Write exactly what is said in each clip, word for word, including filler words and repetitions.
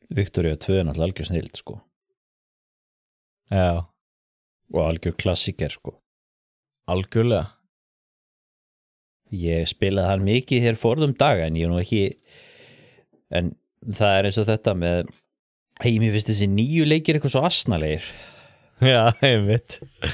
Victoria tvö er náttúrulega algjör snild sko. Já. Og algjör klassiker sko. Algjörlega. Ég spilaði hann mikið hér forðum daga en ég er nú ekki en það er eins og þetta með hei, mér finnst þessi nýju leikir eitthvað svo asnalegir. Já, einmitt.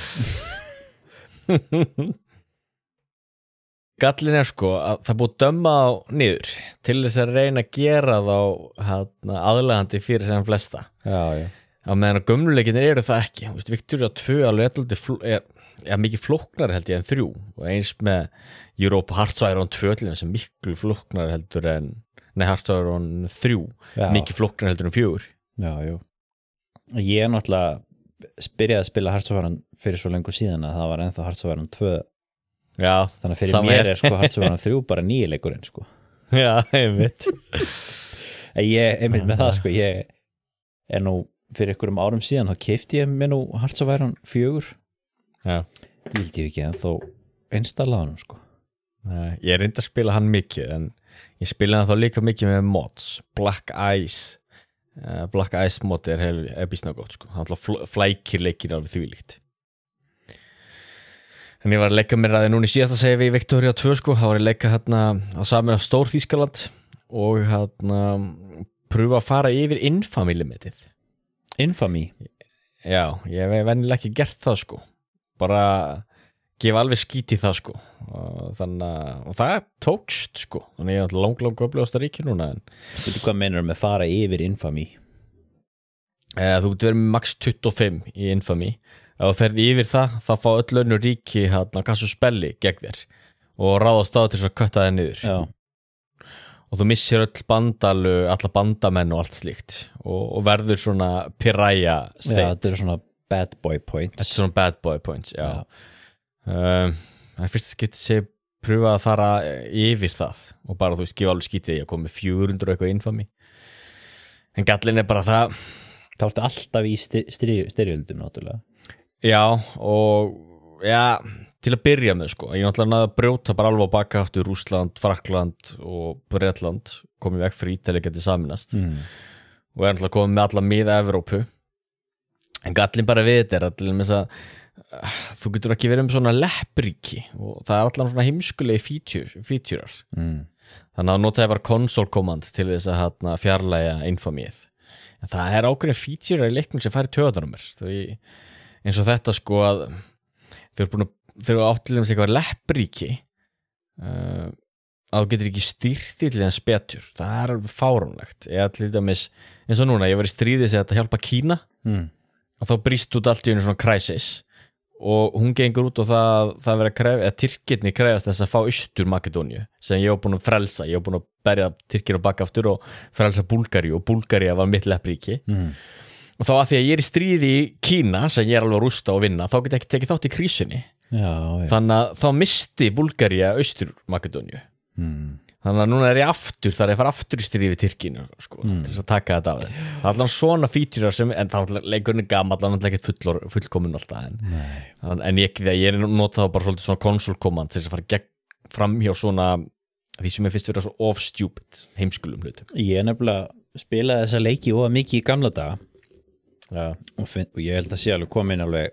Gallin er sko að það búið dömma á niður til þess að reyna að gera þá hérna, aðlegandi fyrir sem flesta. Já, já. Á meðan að gömluleikinir eru það ekki. Þú veist, Victoria tvö alveg er, er mikið flóknar held ég en þrjú og eins með Europa Hearts of Iron tvö sem miklu flóknar heldur en nei, Hearts of Iron þrjú Já. mikið flóknar heldur en fjögur. Já, já. Ég er náttúrulega byrjaði að spila Hearts of Iron fyrir svo lengur síðan að það var ennþá Hearts of Iron tvö. Já. Þannig að fyrir mér er, er sko Hearts of Iron þrjú bara nýi leikurinn sko. Já, einmitt. Ég, einmitt með það sko, ég er nú fyrir einhverjum árum síðan þá keypti ég mér nú Hearts of Iron fjögur. Já. Vildi ég ekki en þó installa hann sko. Nei, ég reyndi að spila hann mikið en ég spilaði hann þá líka mikið með mods. Black Ice uh, Black Ice mod er hef, er bísna gott sko. Hann alltaf flækir leikir alveg þvílíkt. En ég var að leika mér að núna í síðasta segi við Victoria tvö sko, þá var ég að leika hérna á saman á Stór Þýskaland og hérna pröfa að fara yfir Infamy limitið. Infamy? Já, ég hef venjulega ekki gert það sko. Bara gefa alveg skít í það sko. Og þannig og það tókst sko. Þannig ég er lang lang öflugasta ríki núna en veitu hvað meinar með fara yfir Infamy? Eh, þú getur verið með max tuttugu og fimm í Infamy. Ef þú ferði yfir það, þá fá öll önnur ríki hérna kassu spelli gegn þér og ráðast á til þess að kötta þér niður. Já. Og þú missir öll bandalu, alla bandamenn og allt slíkt og, og verður svona piraya state. Já, þetta er svona bad boy points. Þetta er svona bad boy points, já. Já. Um, það er fyrst að skipta sig pröfa að fara yfir það og bara þú veist, gefa alveg skítið ég kom með fjögur hundruð eitthvað Infamy. En gallin er bara það. Það vartu alltaf í styrjöldum náttúrulega. Já, og já, til að byrja með sko. Ég náttúrulega náði að brjóta bara alveg á baka aftur Rússland, Frakkland og Bretland komið vekk fyrir Ítalía getið saminast. Mm. Og er náttúrulega komið með alla miða Evrópu. En gallin bara við þetta er allir með þess að þú getur ekki verið með svona leppríki og það er allan svona heimskulegi feature, featurear. Mm. Þannig að notaði bara console command til þess að hérna, fjarlægja Infamyð. En það er ákveðin featurear í leiknum sem færi töðan á mér. Því eins og þetta sko að þeir eru búin að þeir eru áttilegum sig eitthvað leppríki uh, að þú getur ekki stýrt til þess betur. Það er alveg fáránlegt. Ég ætla til dæmis eins og núna, ég var í stríði sem þetta hjálpa Kína Mm. og þá brýst út allt í einu svona crisis og hún gengur út og það, það verið að kref, eða Tyrkirni krefast þess að fá Austur Makedóníu sem ég var búin að frelsa, ég var búin að berja Tyrkir og baka aftur og frelsa Búlgaríu og Búlgaría var mitt leppríki Mm. og þá að því að ég er í stríði í Kína sem ég er alveg að rústa og vinna, þá get ég ekki tekið þátt í krísunni. Já, já. Þannig að þá misti Búlgaría Austur Makedóníu. Mm. Þannig að núna er ég aftur, þar ég fara aftur í stríði við Tyrkinu sko, Mm. til þess að taka þetta af þeim. Það er allan svona featurear sem, en það er leikurinn gamall, það er ekki fullor, fullkomun alltaf en, Nei. en ég, ég er notað bara svolítið svona console command til þess að fara gegn, fram hjá svona því sem ég finnst vera svo off stupid heimskulum hlutum. Ég nefnilega spilaði þessa leiki og mikið í gamla daga. Já. Og, finn, og ég held að sé alveg komin alveg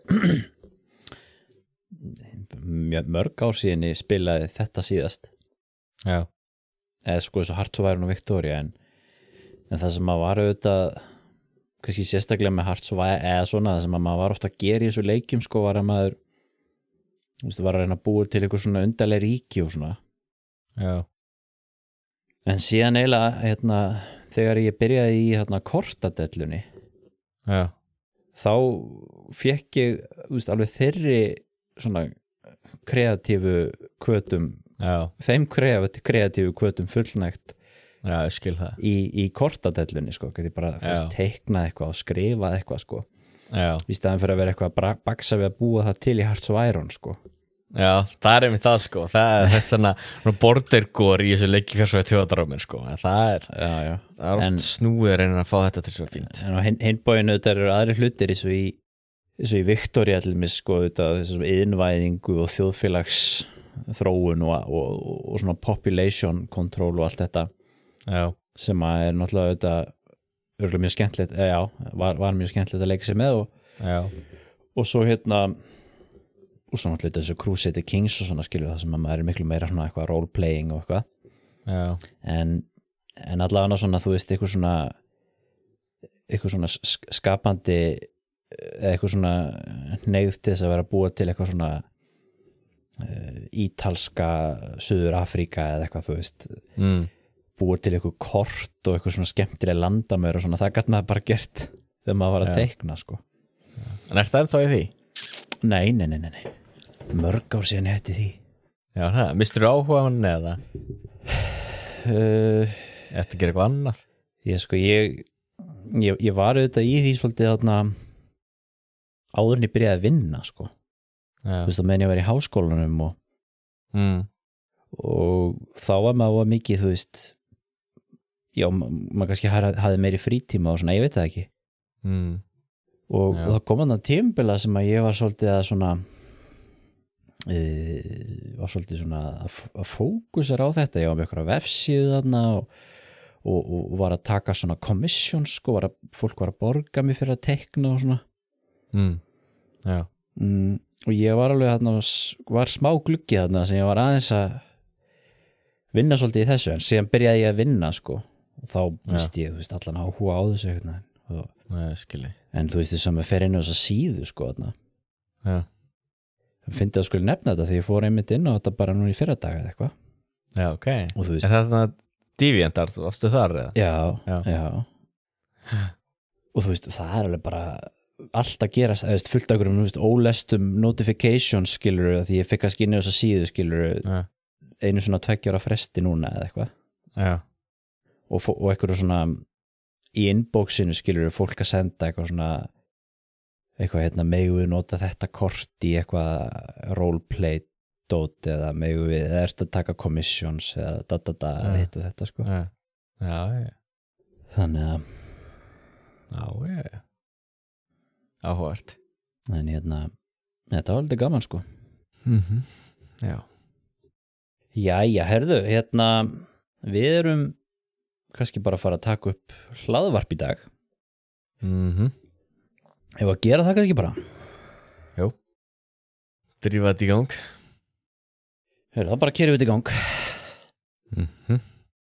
mörg ár síðan ég spilaði þetta síðast. Já. Eða sko þessu Hearts of Iron og Victoria en, en það sem maður var auðvitað kannski sérstaklega með Hearts of Iron eða svona það sem maður var ofta að gera í þessu leikjum sko var að maður þú veist, var að reyna að búa til eitthvað svona undarleg ríki og svona. Já. En síðan eiginlega hérna, þegar ég byrjaði í hérna, kortadellunni Já. þá fekk ég þú veist, alveg þeirri svona kreatífu hvötum Já. þeim kreatífu hvötum fullnægt Já, ég skil það. í, í kortadellunni sko, ég bara þess, teiknað eitthvað og skrifað eitthvað sko. Já. Í staðan fyrir að vera eitthvað að baksa við að búa það til í Hearts of Iron sko. Já, það er einmitt það sko, það er þess svona bordergór í þessu leiki fjársvæði tjóðadráminn sko, en það er, já, já. það er oft En- snúið að reyna að fá þetta til svo fínt. En á hin, hinbóinu þetta eru aðri hlutir eins og í, eins og í Victoria til mig sko, þetta, þessum innvæðingu og þjóðfélags þróun og, og, og svona population control og allt þetta Já. sem að er náttúrulega þetta örgulega mjög skemmtilegt já, var, var mjög skemmtilegt að leika sér með og, og svo hérna og svo náttúrulega þessu Crusader Kings og svona skilur það sem að maður er miklu meira svona eitthvað role-playing og eitthvað já. en, en allavega svona þú veist eitthvað svona eitthvað svona skapandi eitthvað svona neyð til þess að vera að búa til eitthvað svona uh, ítalska Suður Afríka eða eitthvað þú veist mm. búa til eitthvað kort og eitthvað svona skemmtileg landamör og svona það gæti maður bara gert þegar maður var að Já. teikna sko En er það ennþá í því? Nei, nei, nei, nei, nei. Mörg ár síðan ég hætti því Já, það, mistur þú áhuga hann eða? uh, Þetta gerir eitthvað annað? Ég sko, ég ég, ég var auðvitað í því svolítið þarna áður en ég byrjaði að vinna sko Já. Þú veist að meðan ég var í háskólanum og, Mm. og þá var maður mikið, þú veist já, ma- maður kannski hafði hafði meiri frítíma og svona, ég veit það ekki Mm. og Já. það kom hann að tímabila sem að ég var svolítið að svona e, var svolítið svona að, f- að fókusera á þetta, ég var með eitthvað vefsíðu þarna og, og, og var að taka svona commissions sko, var að, fólk var að borga mig fyrir að teikna og svona Mm. Já. mm, og ég var alveg þarna var smá gluggi þarna sem ég var aðeins að vinna svolítið í þessu en síðan byrjaði ég að vinna sko og þá misti ég, þú veist, allan áhuga á þessu eitthvað. Og, Nei, skilji. en þú veist þess að maður fer inn á þessa síðu sko þarna Já. það fyndi að skulle nefna þetta því ég fór einmitt inn á þetta bara núna í fyrra dag eða eitthvað Já, ok. og þú Er veist, það þannig að Deviantart, varstu þar eða? já, Já. já og þú veist, það er alveg bara allt að gerast, eða þú veist, fullt af einhverjum, þú veist, ólestum notifications skilur því ég fikk að skynja þessa síðu skilur Já. einu svona tveggja ára fresti núna eða eitthvað Já. og, fó- og eitthvað svona í inboxinu skilur fólk að senda eitthvað svona eitthvað hérna, megu við nota þetta kort í eitthvað roleplay dót eða megu við, eða ertu að taka commissions eða da da da, Já. eða hitt og þetta sko Já. Já, já. þannig að, Já, já. Áhugavert. en hérna þetta var aldrei gaman sko Mhm. Já. Jæja, herðu, hérna við erum kannski bara að fara að taka upp hlaðvarp í dag Mhm. ef að gera það kannski bara Jú. Drífa þetta í gang. Herðu, það bara kerum við þetta í gang Mhm.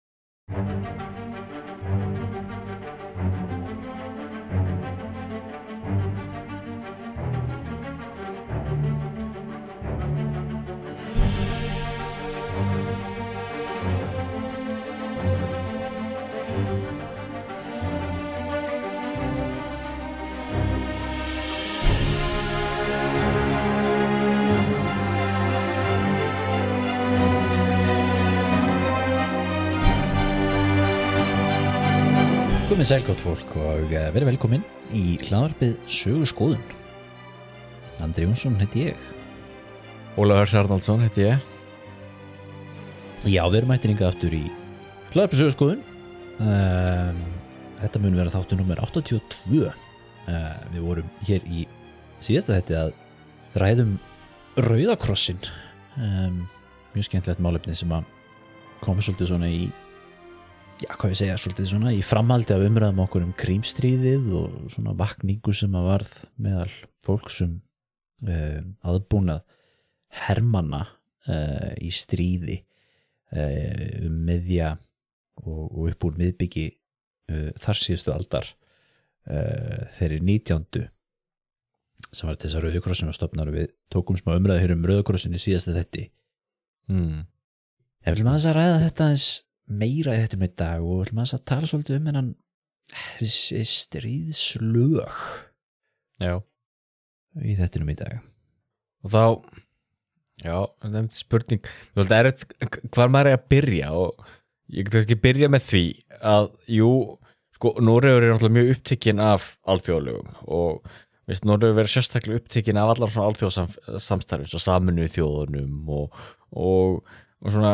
Komið sælgótt fólk og eh, verið velkomin í hlaðvarpið Söguskoðun. Andri Jónsson heiti ég. Ólafur Sarnaldsson heiti ég. Já, við erum mættir hingað aftur í hlaðvarpið Söguskoðun. Um, þetta mun vera þáttur númer áttatíu og tvö. Uh, við vorum hér í síðasta þetta að ræðum Rauðakrossin. Um, mjög skemmtilegt málefni sem að koma svolítið svona í já, hvað ég segja, svolítið svona í framhaldi af umræðum okkur um krímstríðið og svona vakningu sem að varð meðal fólksum uh, aðbúnað hermanna uh, í stríði uh, um miðja og, og upp úr miðbyggi uh, þar síðustu aldar uh, þeirri nítjándu sem var þessar Rauðakrossin og stofnar við tókum smá umræðu hér um Rauðakrossin í síðasta þetti. Mm. Ef við viljum aðeins að ræða þetta eins meira í þetta með dag og við viljum aðeins að tala svolítið um hennan þessi stríðslög Já. í þettinum í dag. Og þá, já, það er spurning, það er eitthvað, hvað maður er að byrja og ég get ekki byrja með því að, jú, sko, Noregur er náttúrulega mjög upptekinn af alþjóðalögum og veist, Noregur verið sérstaklega upptekinn af allar svona alþjóðsamstarfi, svo Sameinuðu þjóðunum og, og, og svona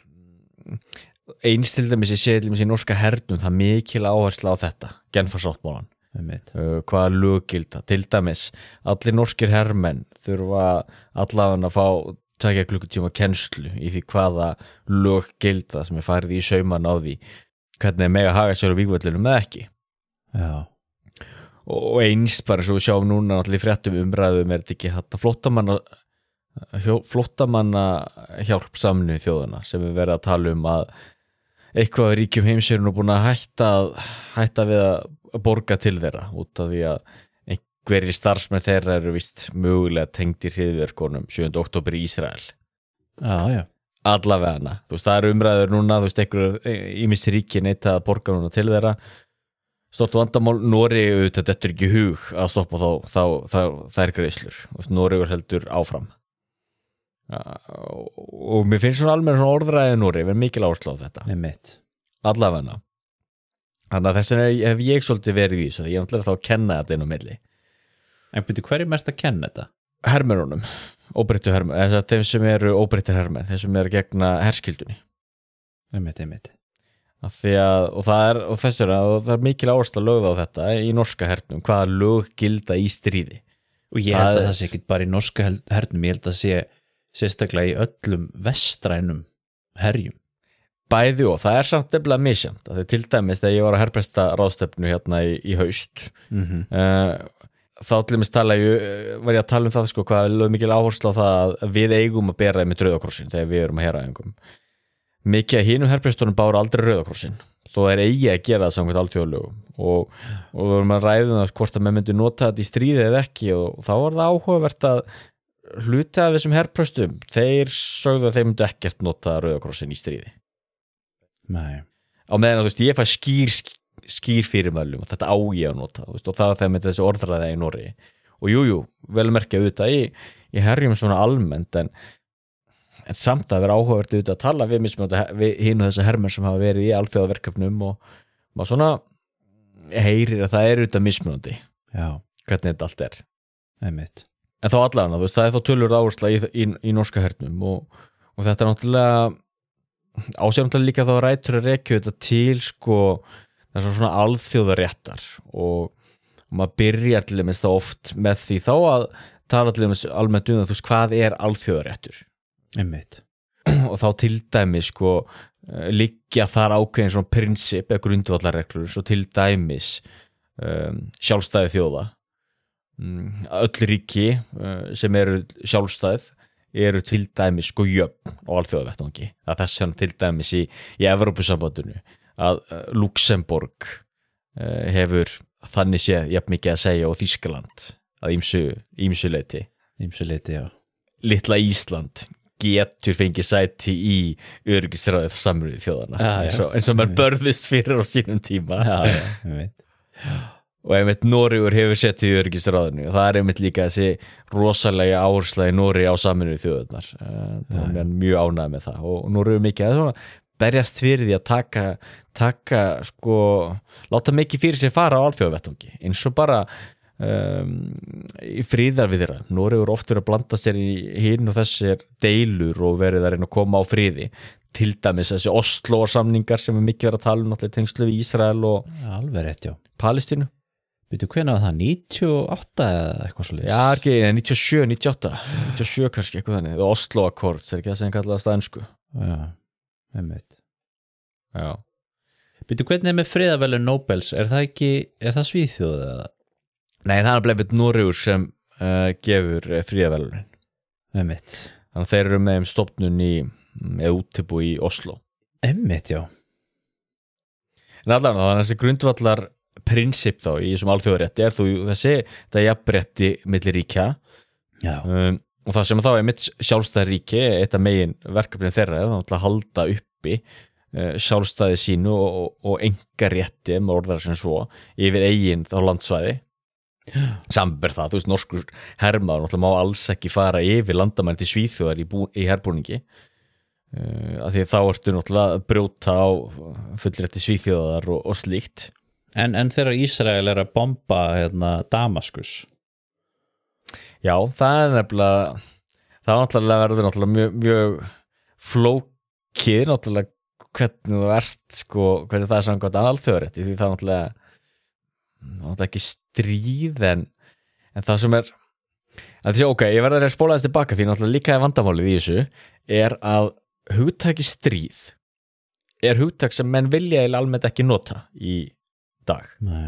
eins til dæmis ég sé til dæmis í norska hernum það mikil áhersla á þetta, Genfarsáttmálann. Uh, hvaða lög gilda, til dæmis allir norskir hermenn þurfa allavega að fá takja klukkutíma kennslu í því hvaða lög gilda sem er farið í sauman á því hvernig er mega haga sér á vígvöllunum með ekki Já. og eins bara svo við sjáum núna náttúrulega í fréttum umræðum er þetta ekki þetta flóttamanna flóttamanna hjálp Sameinuðu þjóðanna sem við verðum að tala um að eitthvað ríkjum heims eru nú búin að hætta, hætta við að borga til þeirra út af því að einhverjir starfsmenn þeirra eru vist mögulega tengdir hryðjuverkunum sjöunda október í Ísrael. Já, já. Allavega hana. Þú veist, það eru umræður núna, þú veist, einhverjur ýmis ríki neita að borga núna til þeirra. Stort vandamál, Noregi auðvitað þetta er ekki í hug að stoppa þá, þá, þá þær greiðslur. Noregur heldur áfram. Og mér finnst svona almenna svona orðræði Noregi, við erum mikil áherslu á þetta. Einmitt. Allavega hana. Þannig að þess vegna hef ég svolítið verið í þessu, því ég er náttúrulega þá að kenna þetta inn á milli. En byrju, hver er mest að kenna þetta? Hermennunum, óbreyttu hermenn, þess að þeim sem eru óbreyttir hermenn, þeim sem eru gegna herskildunni. Einmitt, einmitt. Að því að, og það er, og þess er að það er mikil áhersla lögð á þetta í norska hernum, hvaða lög gilda í stríði. Og ég held að það sé ekki bara í norska hernum, ég held að sé sérstaklega í öllum vestrænum herjum. Bæði og það er samt nefnilega misjant, að því til dæmis þegar ég var að herpresta ráðstefnu hérna í, í haust, Mm-hmm. uh, þá til dæmis tala ég, var ég að tala um það sko, hvað er lög mikil áhersla á það að við eigum að bera þeim með Rauðakrossin þegar við erum að hera einhverjum. Mikið að hinum herprestunum báru aldrei Rauðakrossin, þó er eigi að gera það samkvæmt alþjóðalögum og, og við erum að ræða það hvort að menn myndi nota þetta í stríði eða ekki og þá var það áhugavert að hluta af þessum herprestum, þeir sögðu að þeir myndi ekkert nota Rauðakrossin í stríði. Nei. Á meðan að þú veist, ég fæ skýr skýr fyrirmælum og þetta á ég að nota veist, og það þegar með þessi orðræða í Noregi og jújú, jú, vel merkja auðvitað í, í herjum svona almennt en, en samt að vera áhugavert auðvitað að tala við, við hinn og þessa hermenn sem hafa verið í alþjóðaverkefnum og maður svona heyrir að það er auðvitað mismunandi. Já. Hvernig þetta allt er. Einmitt. En þá allavega, þú veist, það er þá tölur áhersla í, í, í norska hernum og, og þetta er náttúrulega ásjáðanlega líka þá rætur að rekja þetta til sko það er svona alþjóðaréttar og maður byrjar til dæmis þá oft með því þá að tala til dæmis almennt um það, þú veist, hvað er alþjóðaréttur? Einmitt. Og þá til dæmis sko liggja þar ákveðin svona prinsip eða grundvallarreglur, svo til dæmis um, sjálfstæði þjóða. Um, öll ríki uh, sem eru sjálfstæð eru til dæmis sko jöfn á alþjóðavettvangi. Það þess vegna til dæmis í, í Evrópusambandinu að Luxemborg uh, hefur þannig séð jafn mikið að segja og Þýskaland að ýmsu, ýmsu leyti. Ýmsu leyti, já. Litla Ísland getur fengið sæti í öryggisráðið Sameinuðu þjóðanna Já, eins já. og, eins og maður börðust fyrir á sínum tíma. Já, já, ég veit. Og einmitt Noregur hefur sett í öryggisráðinu og það er einmitt líka þessi rosalega áhersla í Noregi á Sameinuðu þjóðirnar. Það er mjög ánægð með það og Noregur mikið að svona berjast fyrir því að taka, taka sko, láta mikið fyrir sér fara á alþjóðavettvangi eins og bara um, í friðarviðra. Noregur oftur að blanda sér í hinn og þessir deilur og verið að reyna að koma á friði. Til dæmis þessi Oslo-samningar sem er mikið verið að tala um náttúrulega tengslu við Ísrael og Já, alveg rétt, já. Palestínu. Veitu, hvenær var það? níutíu og átta eða eitthvað svo leys? Já, ekki, níutíu og sjö, níutíu og átta níutíu og sjö kannski, eitthvað þannig. The Oslo Accords er ekki það sem kallaðast á ensku. Já, einmitt. Já. Veitu, hvernig er með friðarverðlaun Nobels? Er það ekki, er það Svíþjóð eða? Nei, það er bleið Noregur sem uh, gefur friðarverðlaunin. Einmitt. Þannig að þeir eru með um stofnun í, eða útibú í Oslo. Einmitt, já. En allan, þannig að þessi grundvallar prinsip þá í þessum alþjóðarétti er þú þessi, það er jafnrétti milli ríkja. Já. Um, og það sem þá er mitt sjálfstæði ríki, eitt af megin verkefnið þeirra er að halda uppi uh, sjálfstæði sínu og, og engarétti, með orðar sem svo, yfir eigin þá landsvæði. Samber það, þú veist, norskur hermaður náttúrulega má alls ekki fara yfir landamæri til Svíþjóðar í, bú, í herbúningi uh, af því að þá ertu náttúrulega að brjóta á fullrétti Svíþjóðar og, og slíkt. En, en þegar Ísrael er að bomba hérna, Damaskus? Já, það er nefnilega það er náttúrulega verður náttúrulega mjög, mjög flókið náttúrulega hvernig þú ert sko, hvernig það er samkvæmt alþjóðarétti því það er náttúrulega náttúrulega ekki stríð en, en það sem er að þessi, ok, ég verður að spóla þess tilbaka því náttúrulega líka er vandamálið í þessu er að hugtaki stríð er hugtak sem menn vilja almennt ekki nota í dag. Nei.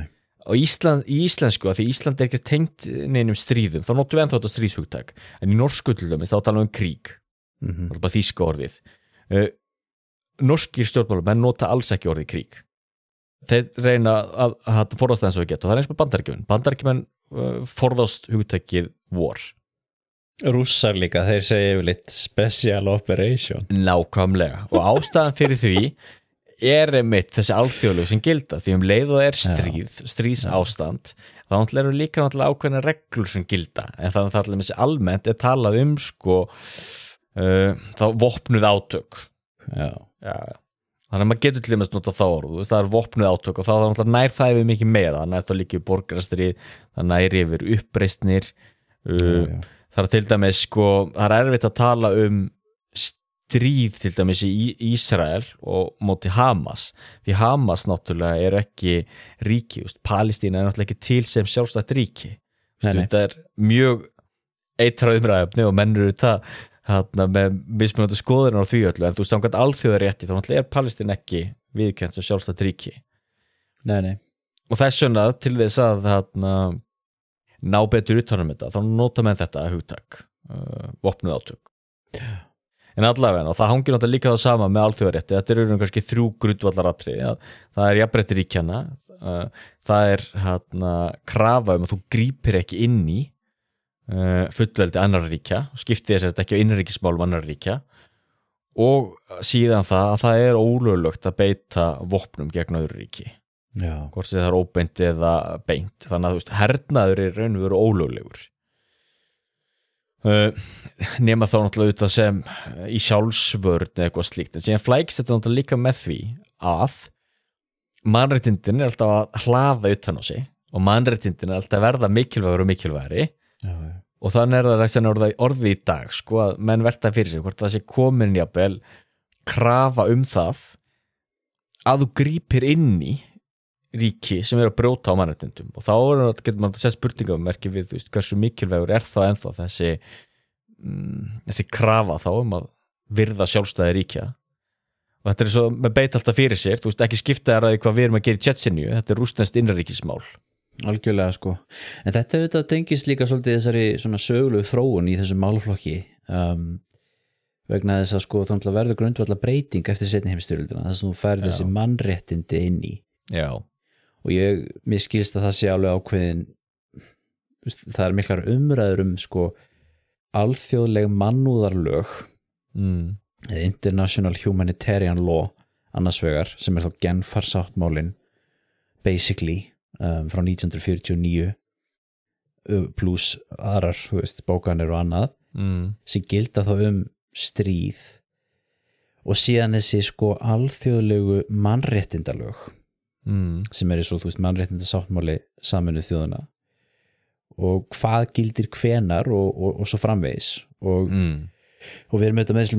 og Ísland, í íslensku, að því Ísland er ekki tengt neinum stríðum, þá notum við ennþá þetta stríðshugtak, en í norsku til dæmis þá tala um kríg, mm-hmm. það er bara þýska orðið uh, norskir stjórnmálamenn nota alls ekki orðið kríg þeir reyna að, að, að forðast það eins og við geta og það er eins með Bandaríkjumenn Bandaríkjumenn uh, forðast hugtakið war Rússar líka, þeir segja yfirleitt special operation nákvæmlega og ástæðan fyrir því er einmitt þessi alþjóðlög sem gilda því um leið og er stríð, stríðs ástand þá náttúrulega eru líka náttúrulega ákveðna reglur sem gilda en þannig að þessi almennt er talað um sko uh, þá vopnuð átök já. Já, þannig að maður getur til dæmis nota þá orð það er vopnuð átök og þá er náttúrulega nær það yfir mikið meira, það nær þá líka yfir borgarastríð það nær yfir uppreisnir uh, já, já. Það er til dæmis sko, það er erfitt að tala um stríð til dæmis í Ísrael og móti Hamas því Hamas náttúrulega er ekki ríki, veist, Palestína er náttúrulega ekki til sem sjálfstætt ríki þetta er mjög eitrað umræðefni og mennur það hérna, með mismunandi skoðunar á því öllu en þú samkvæmt alþjóðarétti þá náttúrulega er Palestína ekki viðurkennt sem sjálfstætt ríki nei, nei. og þess vegna til þess að hérna, ná betur utanum þetta þá nota menn þetta hugtak uh, vopnuð átök en allavega, og það hangir náttúrulega líka það sama með alþjóðarétti, þetta eru kannski þrjú grundvallaratriði, það er jafnrétti ríkjanna, það er hérna krafa um að þú grípir ekki inn í uh, fullveldi annarra ríkja, skiptið þess að þetta ekki á innanríkismálum annarra ríkja og síðan það að það er ólöglegt að beita vopnum gegn öðru ríki, Já. hvort sem það er óbeint eða beint, þannig að þú veist, hernaður er raun og veru ólöglegur. Uh, nema þá náttúrulega auðvitað sem í sjálfsvörn eða eitthvað slíkt en síðan flækst þetta náttúrulega líka með því að mannréttindin er alltaf að hlaða utan á sig og mannréttindin er alltaf að verða mikilvægur og mikilvægari já, já. og þannig er það þessi orði, orði í dag sko að menn velta fyrir sig hvort það sé komin jafnvel krafa um það að þú grípir inn í ríki sem er að brjóta á mannréttindum og þá er, getur maður að segja spurningamerki við þú veist, hversu mikilvægur er það ennþá þessi, mm, þessi krafa þá um að virða sjálfstæði ríkja og þetta er svo með beit alltaf fyrir sér, þú veist ekki skipta þér að hvað við erum að gera í Tjetjeníu, þetta er rússneskt innanríkismál. Algjörlega sko, en þetta auðvitað tengist líka svolítið þessari svona sögulegu þróun í þessum málaflokki um, vegna þess að sko þá verður grundvallar breyting eftir seinni heimsstyrjöldina þess að þú færð þessi mannréttindi inn í Já og ég, mér skilst að það sé alveg ákveðin það er miklar umræður um sko alþjóðleg mannúðarlög mm. eða International Humanitarian Law annars vegar sem er þá Genfarsáttmálin basically um, frá nítján hundruð fjörutíu og níu pluss aðrar þú veist, bókanir og annað mm. sem gilda þá um stríð og síðan þessi sko alþjóðlegu mannréttindalög Mm. sem er svo, þú veist, mannréttindasáttmáli Sameinuðu þjóðanna og hvað gildir hvenar og, og, og svo framvegis og, mm. og við erum auðvitað með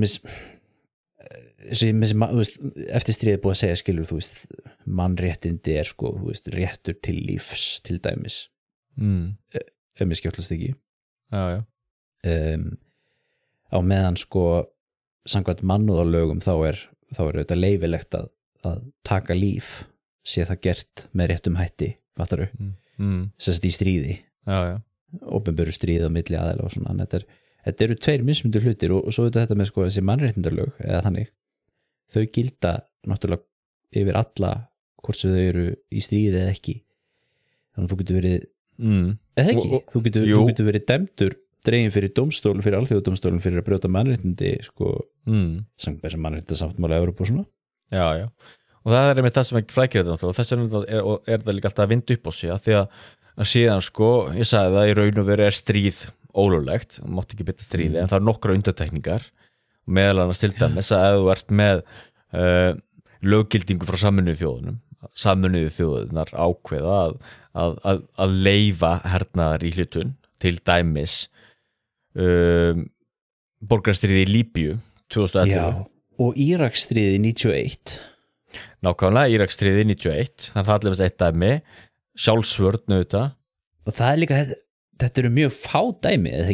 þessi eftir stríðið búið að segja skilur, þú veist, mannréttindi er sko, þú veist, réttur til lífs til dæmis mm. ef mér skjótlast ekki já, já. Um, á meðan sko samkvæmt mannúðarlögum þá er, þá er auðvitað leyfilegt að, að taka líf sé það gert með réttum hætti fattaru, mm. mm. sérst í stríði já, já. opinberu stríði á milli aðeila og svona, þetta, er, þetta eru tveir mismundur hlutir og, og svo þetta með sko þessi mannréttindarlög eða þannig, þau gilda náttúrulega yfir alla hvort sem þau eru í stríði eða ekki þannig að þú getur verið mm. eða ekki, og, og, þú, getur, þú getur verið dæmdur dregin fyrir dómstólun, fyrir alþjóðadómstólun fyrir að brjóta mannréttindi sko, mm. sem mannréttindasáttmáli Evrópu og svona já, já og það er með það sem ekki flækir þetta og þess vegna er, er það líka alltaf að vinda upp á sig að því að, að síðan sko ég sagði það í raun og veru er stríð ólöglegt, það mátti ekki bytta stríði mm. en það er nokkra undantekningar meðal annars til dæmis að ef þú ert með uh, löggildingu frá Sameinuðu þjóðunum Sameinuðu þjóðunar ákveða að, að, að, að leyfa hernaðar í hlutun til dæmis uh, borgarastríði í Líbíu tvö þúsund og ellefu Já, og Íraksstríði níutíu og eitt Nákvæmlega, Íraksstríði níutíu og eitt þannig að það er allir eitt dæmi sjálfsvörn auðvitað og það er líka, þetta, þetta eru mjög fá dæmi eða ekki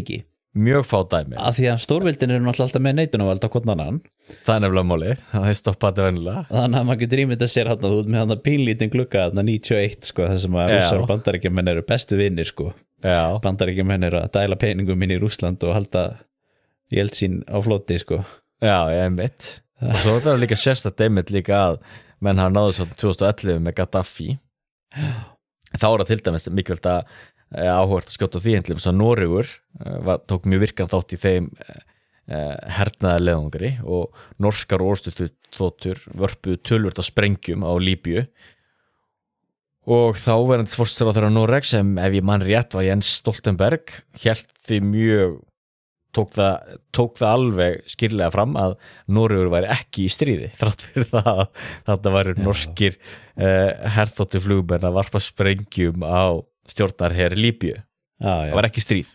mjög fá dæmi Af því að stórveldin eru náttúrulega alltaf með neitunarvald á hvern annan það er nefnilega máli, það er stoppað vennilega þannig að maður getur ímyndað sér hann út með hann að pínlítinn glugga þarna níutíu og eitt sko, þar sem að rússar og bandaríkjamenn eru bestu vinnir sko. Bandaríkjamenn eru að dæla peningum inn í Rússland og halda Jeltsin á floti sko. Já, ég er mitt og svo þetta er líka sérstætt einmitt líka að menn hann náðu svo tvö þúsund og ellefu með Gaddafi þá er það til dæmis mikilvægt að áhugavert að skjóta því einhverjum svo Noregur var, tók mjög virkan þátt í þeim hernaða leiðangri og norskar orðstuðþotur vörpuðu tölvört af sprengjum á Líbíu og þá verðandi forsætisráðherra Noregs sem ef ég mann rétt var Jens Stoltenberg hélt því mjög tók það, tók það alveg skýrlega fram að Noregur væri ekki í stríði þrátt fyrir það að þetta væri norskir uh, herþóttuflugmenn að varpa sprengjum á stjórnarher Líbíu það var ekki stríð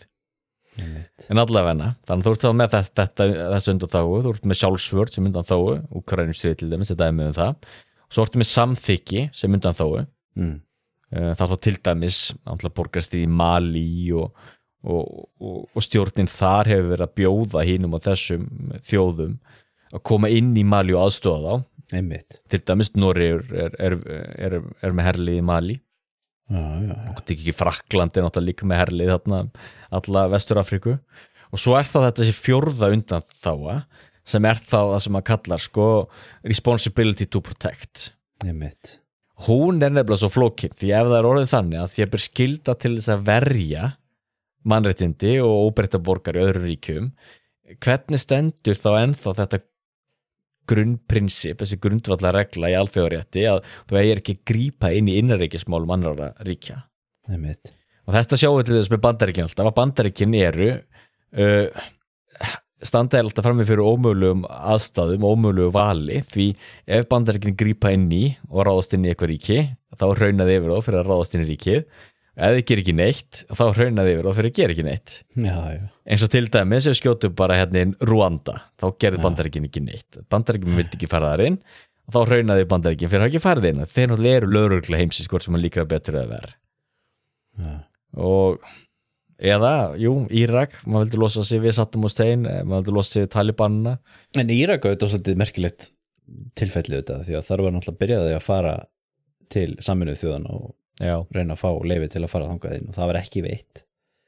en allavega þannig að þú ert þá með þetta, þetta þessu undanþágu, þú ert með sjálfsvörd sem undanþágu, Úkraínustríð til dæmis þetta er með það, og svo ertu með samþykki sem undanþágu mm. það er þá til dæmis borgarstíð í Malí og, og, og, og stjórnin þar hefur verið að bjóða hinum á þessum þjóðum að koma inn í Malí og aðstofa þá Einmitt. Til dæmis Noregur er, er, er, er með herlið í Malí Já, já, já. og ekki Frakkland er náttúrulega líka með herlið þarna alla Vestur-Afríku og svo er þá þetta þessi fjórða undanþága sem er þá það sem að kallar sko responsibility to protect Einmitt. hún er nefnilega svo flókin því ef það er orðið þannig að þér ber skylda til þess að verja mannréttindi og óbreytta borgar í öðru ríkjum hvernig stendur þá ennþá þetta grunnprinsip, þessi grundvallarregla í alþjóðarétti að þú eigir ekki að grípa inn í innanríkismálum annarra ríkja Einmitt. og þetta sjáum við til þess með Bandaríkin alltaf að Bandaríkin eru uh, standaði alltaf frammi fyrir ómögulegum aðstæðum, ómögulegu vali því ef Bandaríkin grípa inn í og ráðast inn í eitthvað ríki þá raunaði yfir þá fyrir að ráðast inn í ríkið ef þið gerir ekki neitt þá raunaði yfir þá fyrir að gera ekki neitt já, já. eins og til dæmis ef við skjótum bara hérna inn Rúanda þá gerði Bandaríkin ekki neitt Bandaríkin vildi ekki fara þar inn og þá raunaði Bandaríkin fyrir að ekki fara þar inn þeir náttúrulega eru lögregla heimsins hvort sem hann líka betur að vera já. og eða, jú, Írak maður vildi losa sig við Saddam Hussein maður vildi losa sig við Talibanina En Írak auðvitað svolítið merkilegt tilfelli auðvitað því að þar var náttúrulega byrjaði að fara til Sameinuðu þjóðanna og Já. reyna að fá leyfi til að fara þangað inn og það var ekki veitt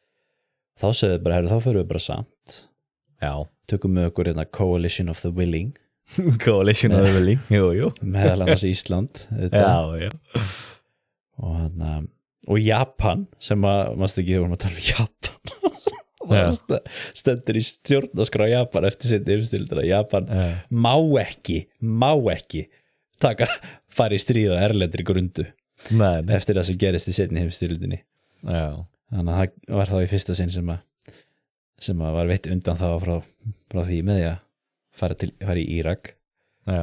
þá segðu bara, herru, þá fyrir við bara samt Já. tökum við okkur hérna Coalition of the Willing Coalition of the Willing, jú, jú meðal annars Ísland Já, já og, hana, og Japan sem að, maður ekki, þú vorum að tala um Japan það stendur í stjórnarskrá Japan eftir seinni yfirstyrjaldir að Japan Já. má ekki má ekki taka, fara í stríð á erlendri grundu Nei, nei. eftir það sem gerist í seinni heimsstyrjöldinni Já. þannig að það var þá í fyrsta sinn sem að sem að var veitt undan þá frá, frá því með því að fara, til, fara í Írak Já.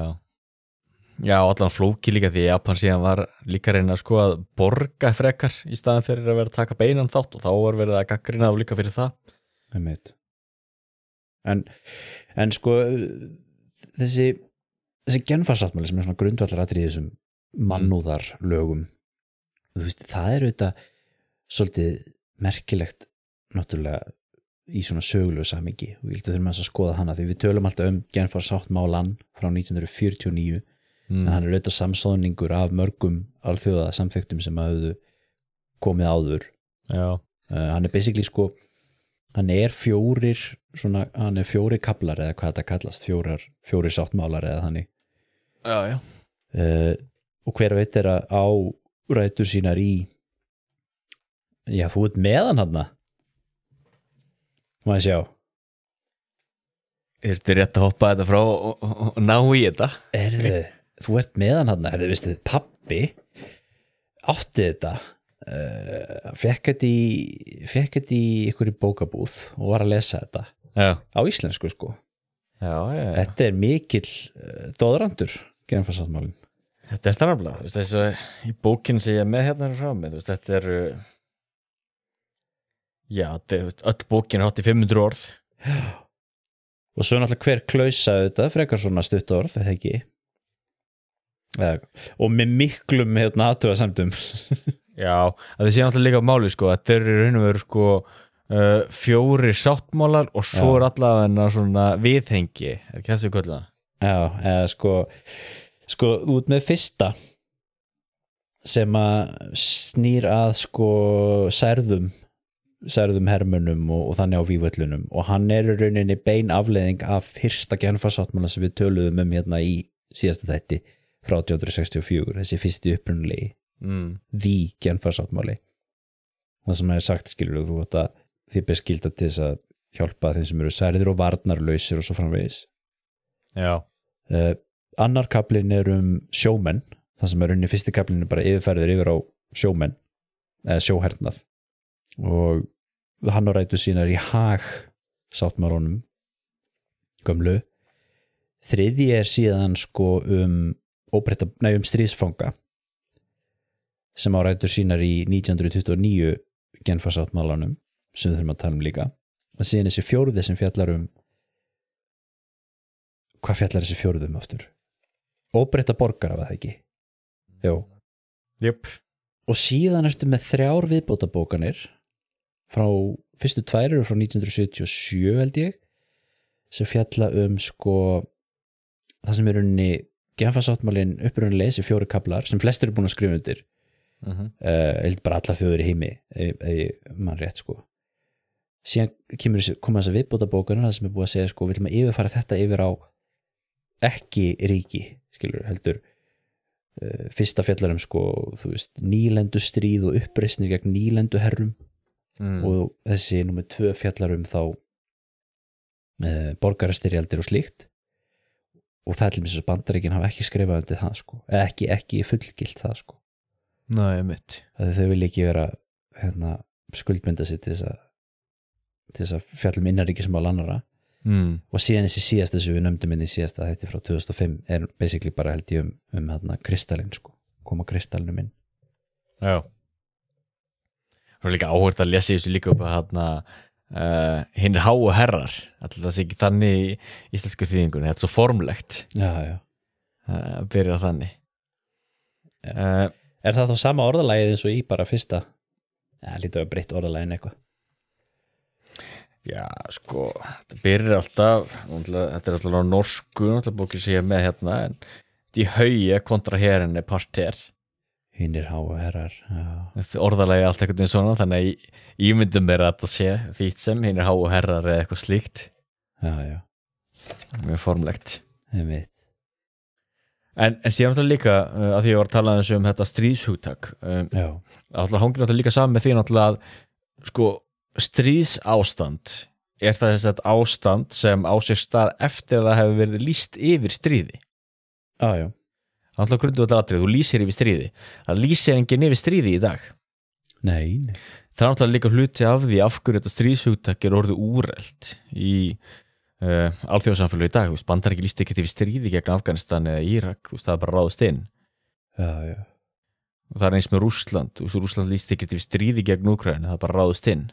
Já, allan flóki líka því Japan síðan var líka reyna sko að borga frekar í staðan fyrir að vera að taka beinan þátt og þá var verið að gaggrina og líka fyrir það en, en sko þessi þessi genfarsáttmáli sem er svona grundvallar atriði þessum mannúðar lögum þú veist, það er auðvitað svolítið merkilegt náttúrulega í svona sögulegu samhengi og við þurfum að skoða hana því við tölum alltaf um genfarsáttmálan frá nítján hundruð fjörutíu og níu mm. en hann er auðvitað samsóðningur af mörgum alþjóða samþyktum sem hafðu komið áður uh, hann er basically sko hann er fjórir svona, hann er fjóri kaplar eða hvað þetta kallast fjórar, fjóri sáttmálar eða þannig Já, já uh, og hver veit er að á rætur sínar í já, þú ert meðan hann maður sjá Er þetta rétt að hoppa þetta frá og, og, og ná í þetta? Erðu, þú ert meðan hann erðu, veistu, pabbi átti þetta uh, fekk þetta í fekk þetta í ykkur í bókabúð og var að lesa þetta Já. á íslensku sko Já, já, já. Þetta er mikill uh, dóðrandur genfarsáttmálinn Þetta er það náttúrulega, þú veist, þess að í bókinu sem ég er með hérna frá mig, þú veist, þetta er já, þetta er, þú veist, öll bókin er hátt í fimm hundruð orð og svo náttúrulega hver klausa þetta frekar svona stutt orð, eða ekki eða, og með miklum hérna aðtöfasemdum Já, að þið sé náttúrulega líka á máli, sko, þetta er í raun og veru, sko, uh, fjóri sáttmálar og svo Já. er allavega svona viðhengi, er ekki þessi kvöldina? Já, eða sko sko út með fyrsta sem að snýr að sko særðum særðum hermönum og, og þannig á vígvöllunum og hann er í rauninni bein afleiðing af fyrsta genfarsáttmála sem við töluðum um hérna í síðasta þætti frá átján hundruð sextíu og fjögur, þessi fyrsti upprunalegi Mm. því genfarsáttmáli það sem er sagt skilur þú að þið ber skylda til þess að hjálpa þeim sem eru særðir og varnarlausir og svo framvegis Já. uh, annar kaplinn er um sjómenn það sem er unni fyrsti kaplinn er bara yfirfærður yfir á sjómenn eða sjóhernað og hann á rætu sínar í Haag sáttmálunum gömlu þriði er síðan sko um óbreytta, nei um stríðsfanga sem á rætur sínar í nítján hundruð tuttugu og níu genfarsáttmálanum sem við þurfum að tala um líka og síðan þessi fjórði sem fjallar um hvað fjallar þessi fjórði um aftur? Óbreytta borgara var það ekki? Jú. Jöp. Og síðan ertu með þrjár viðbótabókanir frá fyrstu tvær eru frá nítján hundruð sjötíu og sjö held ég sem fjalla um sko það sem er unni genfarsáttmálin upprunnilega þessi fjóri kaplar sem flestir eru búin að skrifa undir Uh-huh. uh, held bara allar þjóður í heimi eða mann rétt sko síðan kemur þessi, koma þess að viðbóta bókana það sem er búið að segja sko við viljum að yfirfara þetta yfir á ekki ríki skilur heldur uh, fyrsta fjallar um sko þú veist nýlendu stríð og uppreisnir gegn nýlendu herrum Mm. og þessi númer tvö fjallar um þá uh, borgarastyrjaldir og slíkt og það er til þess að Bandaríkin hafa ekki skrifað undir það sko eða ekki, ekki fullgilt það sko Nei, mitt. að þau vilja ekki vera hérna, skuldbinda sig til þess að til þess að fjallum innanríkismál annarra Mm. og síðan þessi síðasta sem við nefndum inn í síðasta þetta frá tvö þúsund og fimm er basically bara held ég um, um hérna, kristallinn sko, koma kristallinum inn Já. Það er líka áhört að lesa í þessu líka upp að hérna uh, hinn er háu herrar, alltaf það sé ekki þannig í íslensku þýðingunni, þetta er svo formlegt já, já. að uh, byrja þannig Já. uh, Er það þá sama orðalagið eins og í bara fyrsta ja, lítið að breytt orðalagin eitthvað Já, sko, þetta byrjar alltaf, þetta er alltaf á norsku, alltaf bókið sem ég er með hérna, en því hauja kontra herin er parter. hinn er háu herrar Orðalagi er allt eitthvað svona, þannig að ég, ég myndi mér að þetta sé þýtt sem hinn er háu herrar eða eitthvað slíkt. já, já, Mjög formlegt. einmitt En, en síðan alltaf líka, uh, að því ég var að tala eins um þetta stríðshugtak, um, já, alltaf hangir alltaf líka saman með því náttúrulega að, sko, stríðsástand er það þess að ástand sem á sér stað eftir að það hefur verið lýst yfir stríði. já, já Það er alltaf grundu alltaf atrið, þú lýsir yfir stríði. Það lýsir enginn yfir stríði í dag. nei, nei. Það er alltaf líka hluti af því af hverju þetta stríðshugtak er orðið úrelt í uh, alþjóðasamfélagi í dag. Þú veist, Bandaríkin lýst ekki yfir stríði gegn Afganistan eða Írak, þú veist, það er bara ráðist inn. já, já, Og það er eins með Rússland, þú veist, Rússland lýst ekki yfir stríði gegn Úkraínu, það er bara ráðist inn.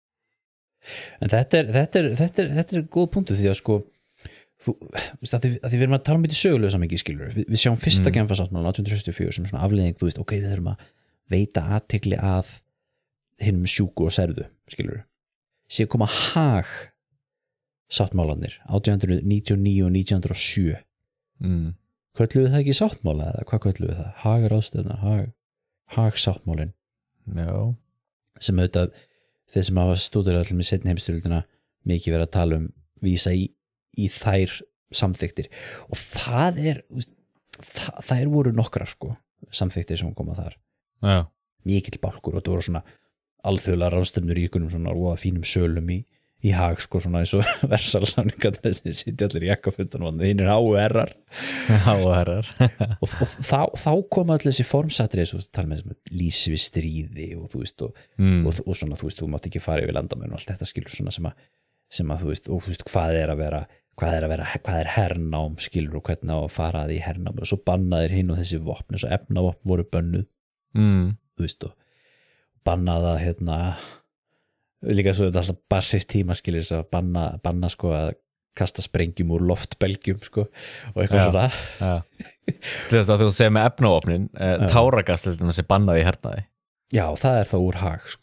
en þetta er þetta er, þetta er, þetta er góð punktu því að sko þú, veist, að, því, að því við erum að tala um þetta í sögulegu samengi skilur við, við sjáum fyrsta mm. genfarsáttmálann átján hundruð sextíu og fjögur sem svona afleiðing, þú veist, ok, við þurfum að veita athygli að hinum sjúku og særðu, skilur síðan koma Haag sáttmálanir átján hundruð níutíu og níu og nítján hundruð og sjö Mm. kölluðu það ekki sáttmála eða hvað kölluðu það? Haag ráðstöfna, Haag, Haag sáttmálin Já. sem auðvitað þeir sem hafa stúdur allir með seinni heimstyrjöldina mikið verið að tala um vísa í, í þær samþyktir og það er það, það er voru nokkra sko samþyktir sem koma þar Já. mikill bálkur og þetta voru svona alþjóðlega ráðstöfnur í ykkurum svona og fínum sölum í, í Haag sko svona eins og versalsamningar þessi sitja allir í jakkafötunum og þín er háu herrar Háu herrar og, og þá, þá koma allir þessi formsatrið svo tala með þessum lýsi við stríði og þú veist og, mm. og, og svona þú veist þú mátt ekki fara yfir landamenn og allt þetta skilur svona sem að, sem að þú veist og þú veist hvað er að vera hvað er að vera, hvað er hernám skilur og hvernig á að fara að í hernám og svo bannaðir hinn og þessi vopn og svo efnavopn voru bönnuð mm. þú veist og bannaða hérna líka svo þetta alltaf bara sést tíma skilur þess að banna, banna sko að kasta sprengjum úr loftbelgjum sko og eitthvað Já. svona Já. Þess að þú segir með efnavopnin eh, Já. táragas til þess að bannað í hernaði já það er þá úr Haag sko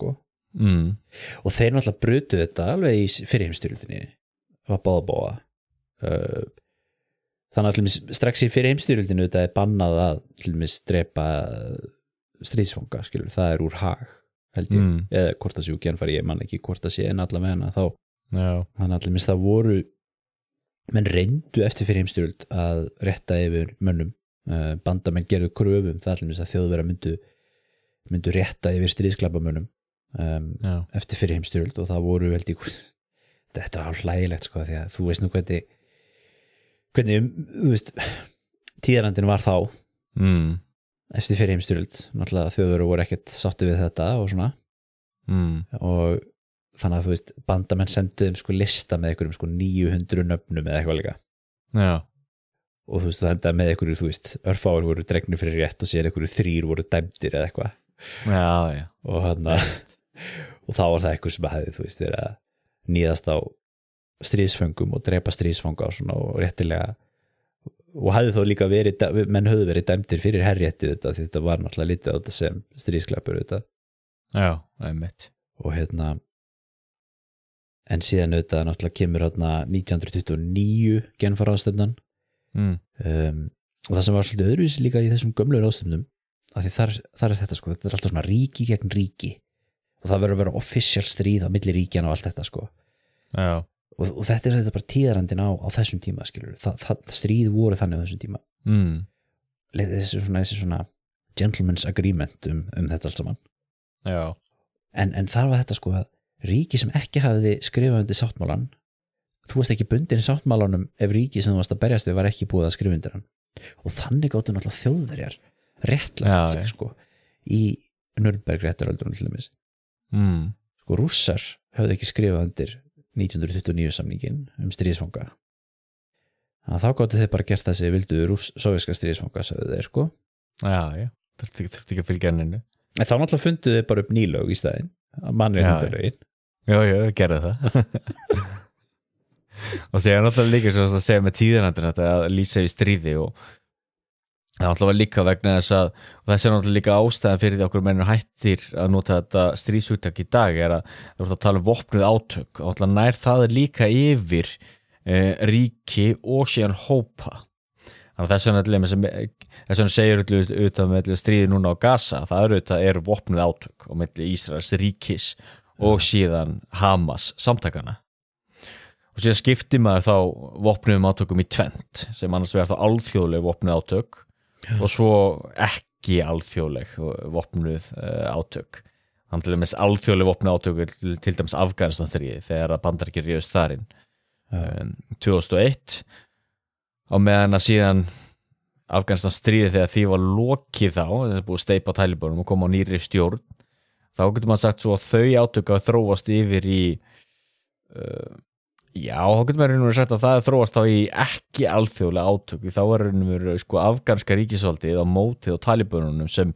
mm. og þeir náttúrulega brutu þetta alveg í fyrir heimstyrjöldinni var báða bóa uh, þannig að til dæmis strax í fyrir heimstyrjöldinni þetta er bannað að til dæmis drepa stríðsfanga, skilur, það er úr hag held ég, Mm. eða hvort það sé úr genfari ég man ekki hvort það sé en allavega hana þá Já, þannig að til dæmis það voru menn reyndu eftir fyrir heimstyrjöld að rétta yfir mönnum uh, bandamenn gerðu kröfum það til dæmis að þjóðverða myndu myndu rétta yfir stríðsklapamönnum um, já, eftir fyrir heimstyrjöld og það voru held ég þetta var hlægilegt sko því að þú veist nú hvernig hvernig, þú veist tíðarandinn var þá mm. eftir fyrir heimstyrjöld náttúrulega þjóðverður voru ekkert sátti við þetta og svona Mm. og þannig að þú veist bandamenn senduðum sko lista með einhverjum sko níu hundruð nöfnum eða eitthvað líka Já, og þú veist það enda með einhverju þú veist örfáir voru dregnir fyrir rétt og síðan einhverju þrýr voru dæmdir eða eitthvað já, já og hann og þá var það eitthvað sem hefði þú veist verið að níðast á stríðsföngum og drepa stríðsfanga og svona og réttilega og hefði þó líka verið menn höfðu verið dæmdir fyrir herréttið þetta því þetta var náttúrulega litið á þetta sem stríðsklapur þetta Já, einmitt og hérna en síðan auðvitað náttúrulega kemur hérna nítján hundruð tuttugu og níu genfaráðstefnan mm. um, og það sem var svolítið öðruvísi líka í þessum gömlu ráðstefnum af því þar, þar er þetta sko, þetta er alltaf svona ríki gegn ríki og það verður að vera official stríð á milli ríkjana og allt þetta sko Já, og, og þetta er þetta bara tíðarandinn á, á þessum tíma skilur, það, það, stríð voru þannig á þessum tíma mm. þessi svona, þessi svona gentleman's agreement um, um þetta allt saman Já, en, en þar var þetta sko að ríki sem ekki hafiði skrifað undir sáttmálan þú varst ekki bundin í sáttmálanum ef ríki sem þú varst að berjast við var ekki búið að skrifa undir hann og þannig gáttu náttúrulega þjóðverjar réttlægt Já, sig já. sko í Nürnberg réttaröldrunum til dæmis mm. sko rússar höfðu ekki skrifað undir nítján hundruð tuttugu og níu samningin um stríðsfanga þannig að þá gáttu þeir bara gert það sem vildu sovjerska stríðsfanga sagði þeir sko Já, já, þurfti ekki að fylgja henninu en þá náttúrulega fundu þeir bara upp nýlög í staðinn mannréttindalögin Já, já, við gerðum það og séu náttúrulega líka svo að segja með tíðanandinn að lýsa í stríði og það er náttúrulega líka vegna þess að og þessi er náttúrulega líka ástæðan fyrir því okkur mennur hættir að nota þetta stríðshugtak í dag er að það voru að tala um vopnuð átök og náttúrulega nær það er líka yfir eh, ríki og síðan hópa þannig að þess vegna sem þess vegna segir auðvitað með stríði núna á Gaza það er auðvitað er vopnuð átök á milli Ísraels ríkis og síðan Hamas samtakana og síðan skiptir maður þá vopnuðum átökum í tvent sem annars verður þá alþjóðleg vopnuð átök Já. Og svo ekki alþjóðleg vopnuð uh, átök þannig til dæmis alþjóðleg vopnuð átök til, til dæmis Afganistan stríði þegar að Bandaríkjamenn réðust þarinn um, tvö þúsund og eitt á meðan að síðan Afganistan stríði þegar því var lokið þá það er búið að steypa Talibanum og koma á nýri stjórn þá getur maður sagt svo að þau átök að þróast yfir í uh, já, þá getur maður reynur sagt að það er þróast þá í ekki alþjóðlega átök þá er reynur sko afganska ríkisvaldið á mótið og Talibanunum sem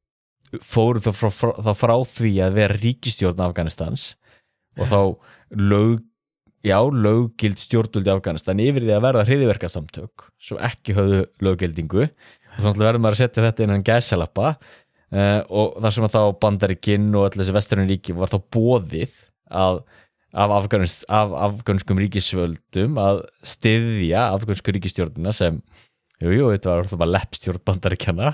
fóru þá frá, frá, þá frá því að vera ríkisstjórn Afganistans og þá lög já, löggild stjórnvöld í Afganistan yfir því að verða hryðjuverkasamtök svo ekki höfðu löggildingu og svo verður maður að setja þetta innan gæsalappa uh, og þar sem að þá Bandaríkin og allir þessi vestrænum ríki var þá boðið að af, Afganist, af afganskum ríkisvöldum að styðja afgansku ríkisstjórnina sem jú, jú, þetta var það bara leppstjórn Bandaríkjana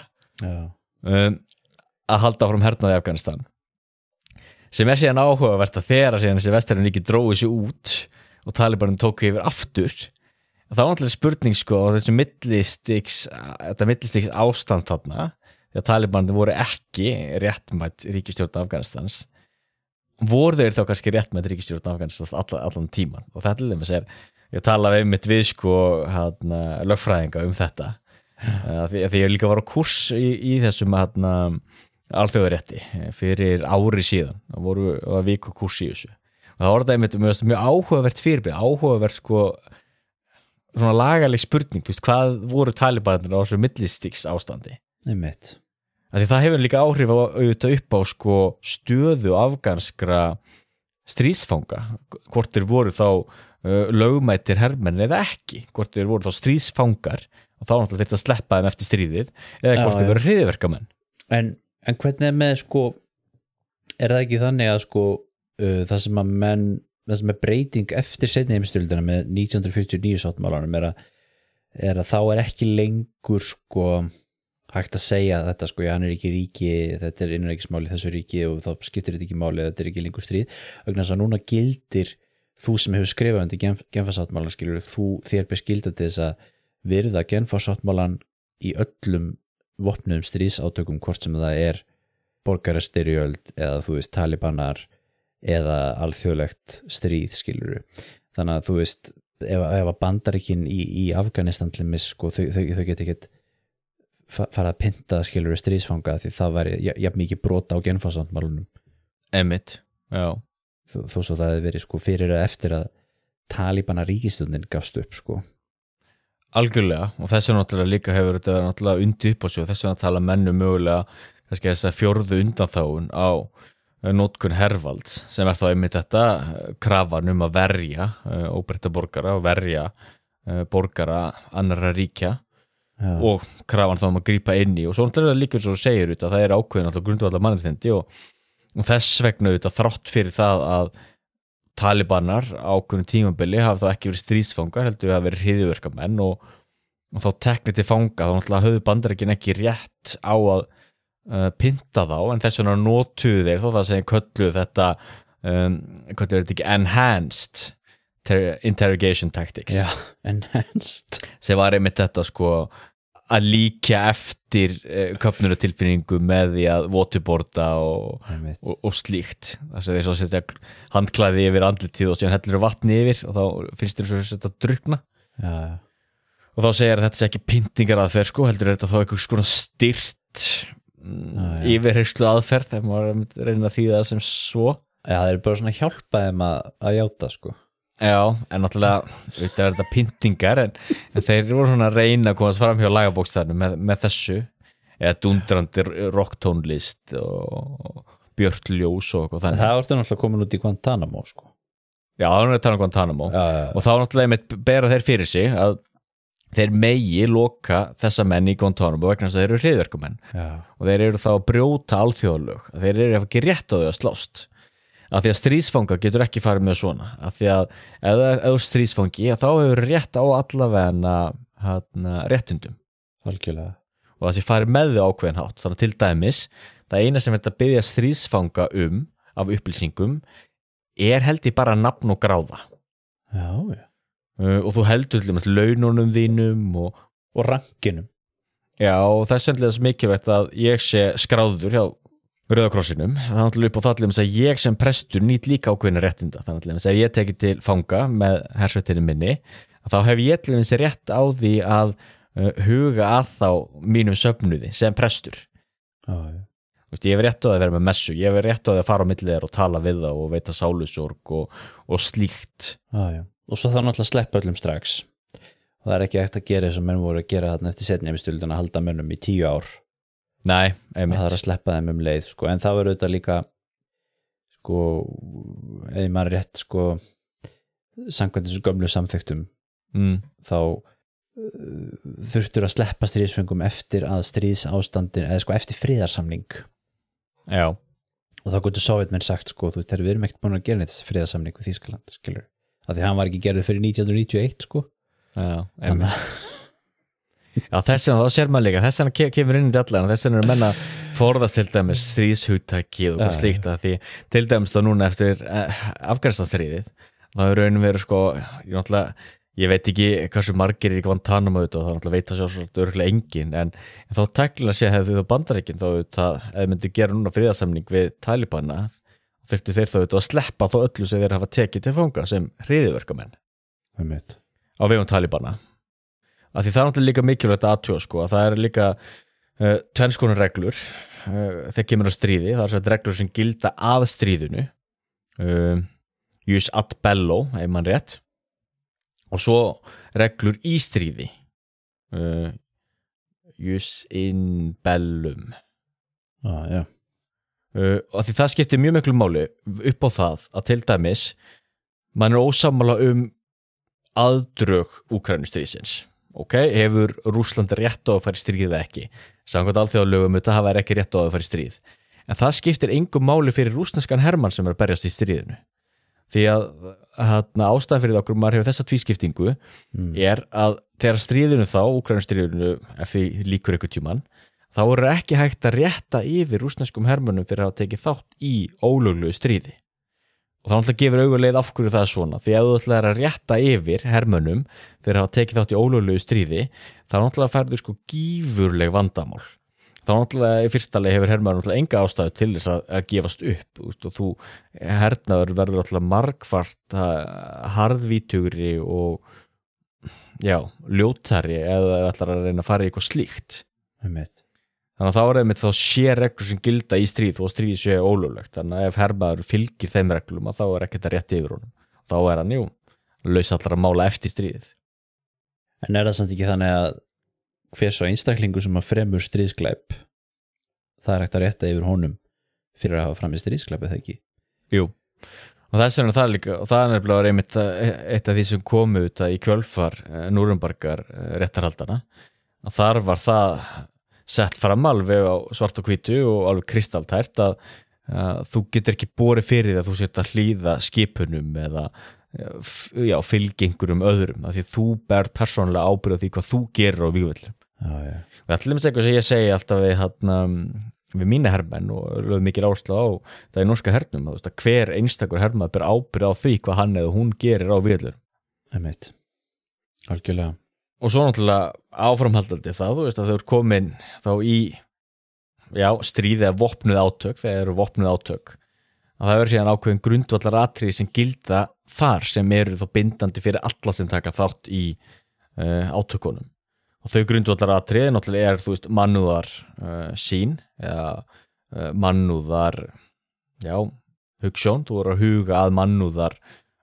um, að halda áfram hernaði í Afganistan sem er síðan áhugavert að þegar síðan þessi vestrænum ríki dróðu sig út og Talibanin tóku yfir aftur þá var náttúrulega spurning sko á þessu millistiks þetta millistiks ástand þarna því að Talibanin voru ekki réttmætt ríkisstjórn Afganistans voru þeir þá kannski réttmætt ríkisstjórn Afganistans allan, allan tíman og þetta er þess að ég talaði einmitt við sko hana, lögfræðinga um þetta því að ég líka var á kurs í, í þessum hana, alþjóðarétti fyrir ári síðan það voru að viku kurs í þessu og það var það einmitt mjög, mjög áhugavert fyrirbyrð áhugavert sko svona lagaleg spurning, þú veist, hvað voru Talibanir á þessu millistiks ástandi einmitt Því það hefur líka áhrif á, auðvitað upp á sko, stöðu afganskra stríðsfanga, hvort þeir voru þá uh, lögmætir hermenn eða ekki, hvort þeir voru þá stríðsfangar og þá náttúrulega þetta sleppa þeim eftir stríðið eða hvort þeir voru hryðjuverkamenn. En, en hvernig er með sko, er það ekki þannig að sko uh, það sem að menn það sem er breyting eftir seinni heimsstyrjöldina með nítján hundrað fjörutíu og níu sáttmálanum er að, er að þá er ekki lengur sko hægt að segja þetta sko, já hann er ekki ríki, þetta er innanríkismáli þessu ríki og þá skiptir þetta ekki máli, þetta er ekki lengur stríð, vegna þess að núna gildir þú sem hefur skrifað undir Genf, Genfarsáttmálan skilur, þú þér ber skylda til þess að virða Genfarsáttmálan í öllum vopnuðum stríðsátökum, hvort sem það er borgarastyrjöld eða þú veist talibanar eða alþjóðlegt stríð skilur, þannig að þú veist ef, ef að Bandaríkin í, í Afganistan til mis, sko, þau, þau, þau get ekkert fara að pynta skilur stríðsfanga því það væri jafn mikið brota á Genfarsáttmálanum Emitt, já þó, þó svo það hefði verið sko fyrir að eftir að talibana ríkisstjórnin gafst upp sko Algjörlega, og þess vegna náttúrulega líka hefur þetta verið náttúrulega undir upp á sig og þess vegna tala mennu mögulega kannski þess að fjórðu undanþáun á notkun hervalds sem er þá einmitt þetta krafan um að verja uh, óbreytta borgara og verja uh, borgara annarra ríkja Já. Og krafan þá um að grípa inn í og svo náttúrulega líka svo segir út að það er ákveðin alltaf grundvallar mannréttindi og, og þess vegna auðvitað þrátt fyrir það að talibanar ákveðin tímabili hafa þá ekki verið stríðsfangar heldur að verið hryðjuverkamenn og, og þá teknið til fanga þá náttúrulega höfðu Bandaríkin ekki rétt á að uh, pynta þá en þess vegna notuðu þeir þó það sem kölluðu þetta um, hvað er þetta ekki enhanced interrogation tactics Já, enhanced sem var einmitt þetta sko að líka eftir uh, köpnunatilfinningu með því að waterboarda og, og, og slíkt þess að þeir svo setja handklæði yfir andlitið og síðan hellir vatni yfir og þá finnst þeir svo að setja drukna Já. Og þá segir að þetta sé ekki pyntingar aðferð sko heldur er þetta þá eitthvað svona styrt yfirherslu aðferð þegar maður reynir að þýða það sem svo Já, það er bara svona hjálpa þeim að, að játa sko Já, en náttúrulega þetta er þetta pyntingar en, en þeir voru svona að reyna að komast fram hjá lagabókstæðinu með, með þessu eða dundrandi rocktónlist og björt ljós og eitthvað þannig. Það vorstu náttúrulega komin út í Guantanamo sko. Já, það var náttúrulega að tala um Guantanamo já, já, já. Og þá náttúrulega með bera þeir fyrir sig að þeir megi loka þessa menn í Guantanamo vegna þess að þeir eru hryðjuverkamenn og þeir eru þá að brjóta alþjóðalög þeir eru ekki rétt á þau að slást af því að stríðsfanga getur ekki farið með svona af því að ef það er stríðsfangi þá hefur rétt á allavega hana, réttundum Algjörlega. Og það sé farið með þau ákveðin hátt þannig að til dæmis það eina sem þetta byggja stríðsfanga um af upplýsingum er held ég bara nafn og gráða Já, já. Uh, og þú heldur til dæmis laununum þínum og, og rankinum Já, og þess vegna er það mikilvægt að ég sé skráður hjá Rauðakrossinum, það er náttúrulega upp á það að ég sem prestur nýt líka ákveðina réttinda þannig að ef ég teki til fanga með hersveitinu minni, þá hef ég til dæmis rétt á því að uh, huga að þá mínum söfnuði sem prestur ah, ja. Vist, ég hef rétt á því að vera með messu ég hef rétt á því að fara á milli þeir og tala við það og veita sálusorg og, og slíkt ah, ja. Og svo þá náttúrulega sleppa öllum strax og það er ekki eftir að gera eins og menn voru að gera þarna eftir seinni heimsstyrjöldina að halda mönnum í tíu ár Nei, einmitt. Það er að sleppa þeim um leið sko. En það verður auðvitað líka sko, ef maður rétt sko, samkvæmt þessu gömlu samþyktum mm. þá uh, þurftur að sleppa stríðsföngum eftir að stríðsástandin eða sko eftir friðarsamning Já og þá getur Sovétmenn sagt sko, þú veist, við erum ekkert búin að gera neitt friðarsamning við Þýskaland, skilur af því hann var ekki gerður fyrir nítján hundruð níutíu og eitt sko Já, einmitt Já, þess vegna, þá sér maður líka, þess vegna kemur inn í allan, þess vegna er menna forðast til dæmis stríðshugtaki og hvað slíkt að því til dæmis þá núna eftir eh, Afganistanstríðið, þá er raunum verið sko, ég náttúrulega, ég veit ekki hversu margir er í Guantanamo og þá náttúrulega veit það svo svolítið örgulega engin, en, en þá teknilega sé hefði þá Bandaríkin þá það, ef myndi gera núna friðarsamning við Talibana, þurftu þeir þá að sleppa þá öllu sem þeir hafa tekið til fanga sem hryðjuverkamenn á vegum Talibana. Af því það er náttúrulega líka mikilvægt að athuga sko, að það er líka uh, tvenns konar reglur uh, þegar kemur á stríði, það er svona reglur sem gilda að stríðinu uh, jus ad bello, ef mann rétt og svo reglur í stríði uh, jus in bellum ah, ja. uh, af því það skiptir mjög miklu máli upp á það að til dæmis mann er ósammála um aðdrög Úkraínustríðsins ok, hefur Rússland rétt á að fara í stríð eða ekki samkvæmt alþjóðalögum þetta hafa ekki rétt á að fara í stríð en það skiptir engum máli fyrir rússneskan hermann sem er að berjast í stríðinu því að hérna, ástæðan fyrir okkur maður hefur þessa tvískiptingu mm. er að þegar stríðinu þá, Úkraínustríðinu eftir líkur ykkur tjúman þá er ekki hægt að rétta yfir rússneskum hermönnum fyrir að hafa tekið þátt í ólöglegu stríði og það náttúrulega gefur auguleið af hverju það er svona því að þú ætlar að rétta yfir hermönnum fyrir að hafa tekið þátt í ólöglegu stríði þá náttúrulega færðu sko gífurleg vandamál þá náttúrulega í fyrsta leið hefur hermaður náttúrulega enga ástæðu til þess að, að gefast upp úst, og þú hernaður verður náttúrulega margfart harðvítugri og já, ljótari eða ætlar að reyna að fara í eitthvað slíkt einmitt. Þannig að þá er einmitt þá sé reglur sem gilda í stríð og stríð sé ólöglegt þannig að ef hermaður fylgir þeim reglum að þá er ekkert að rétt yfir honum þá er hann jú, laus allar að mála eftir stríðið. En er það samt ekki þannig að hver svo einstaklingu sem að fremur stríðsklæp það er ekkert að rétta yfir honum fyrir að hafa fram í stríðsklæp eða ekki? Jú, og þess vegna það líka og það er nefnilega einmitt eitt af því sem komu út í kjölfar Núrembergar réttarhaldana að þar var það sett fram alveg á svart og hvítu og alveg kristaltært að, að þú getur ekki borið fyrir að þú sért að hlýða skipunum eða já, fylgi einhverjum öðrum af því þú ber persónulega ábyrgð á því hvað þú gerir á vígvöllum Já, já. og allir með eitthvað sem ég segi alltaf við, hana, við mína hermenn og lögum mikil áherslu á það í norska hernum að hver einstakur hermað ber ábyrgð á því hvað hann eða hún gerir á vígvöllum Einmitt. Algjörlega og svo náttúrulega áframhaldandi það þú veist að þau eru komin þá í já, stríði eða vopnuð átök þegar eru vopnuð átök að það verður síðan ákveðin grundvallar atriði sem gilda þar sem eru þá bindandi fyrir alla sem taka þátt í uh, átökunum og þau grundvallar atriði náttúrulega er þú veist mannúðar uh, sín eða uh, mannúðar já, hugsjón, þú voru að huga að mannúðar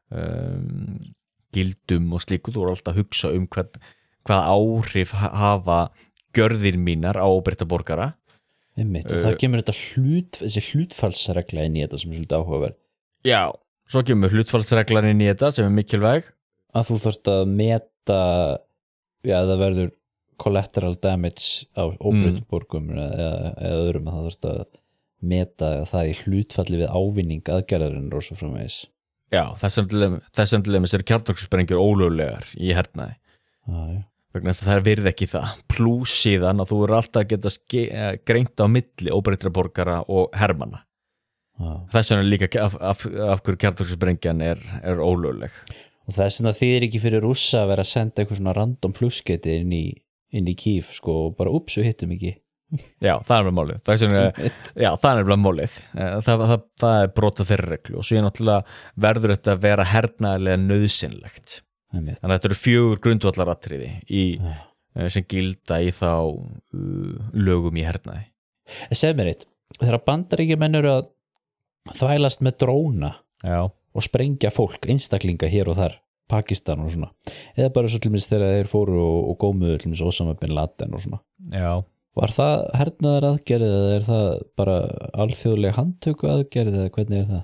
um, gildum og slíku, þú voru alltaf að hugsa um hvað, hvað áhrif hafa gjörðir mínar á óbreytta borgara Einmitt, og það kemur þetta hlut, þessi hlutfallsregla inn í þetta sem er svolítið áhugaverð. Já, svo kemur hlutfallsreglan inn í þetta sem er mikilvæg. Að þú þarft að meta, já það verður collateral damage á óbreyttum borgum eða, eða öðrum að það þarft að meta það í hlutfalli við ávinning aðgerðarinn og svo framvegis. Já, þessum til dæmis eru kjarnorkusprengjur ólöglegar í hernaði. Já, já. Vegna þess að það virði ekki það plús síðan að þú eru alltaf að geta greint á milli óbreyttra borgara og hermanna ah. þess vegna líka af, af, af hverju kjarnorkusprengjan er, er ólögleg og þess vegna þýðir ekki fyrir Rússa að vera að senda eitthvað svona random flugskeiti inn í, inn í Kív sko og bara ups við hittum ekki já það er með málið það er, já, það er með málið það, það, það, það er brota þeirra reglu og svo ég náttúrulega verður þetta að vera hernaðilega nauðsynlegt Þannig að þetta eru fjögur grundvallaratriði í, ah. sem gilda í þá uh, lögum í hernaði. Segð mér eitt, þegar Bandaríkjamenn eru að þvælast með dróna Já. og sprengja fólk, einstaklinga hér og þar, Pakistan og svona, eða bara svo til minnst þegar þeir fóru og, og gómuðu til minnst Osama bin Laden og svona. Já. Var það hernaðar aðgerð eða er það bara alþjóðleg handtöku aðgerð eða hvernig er það?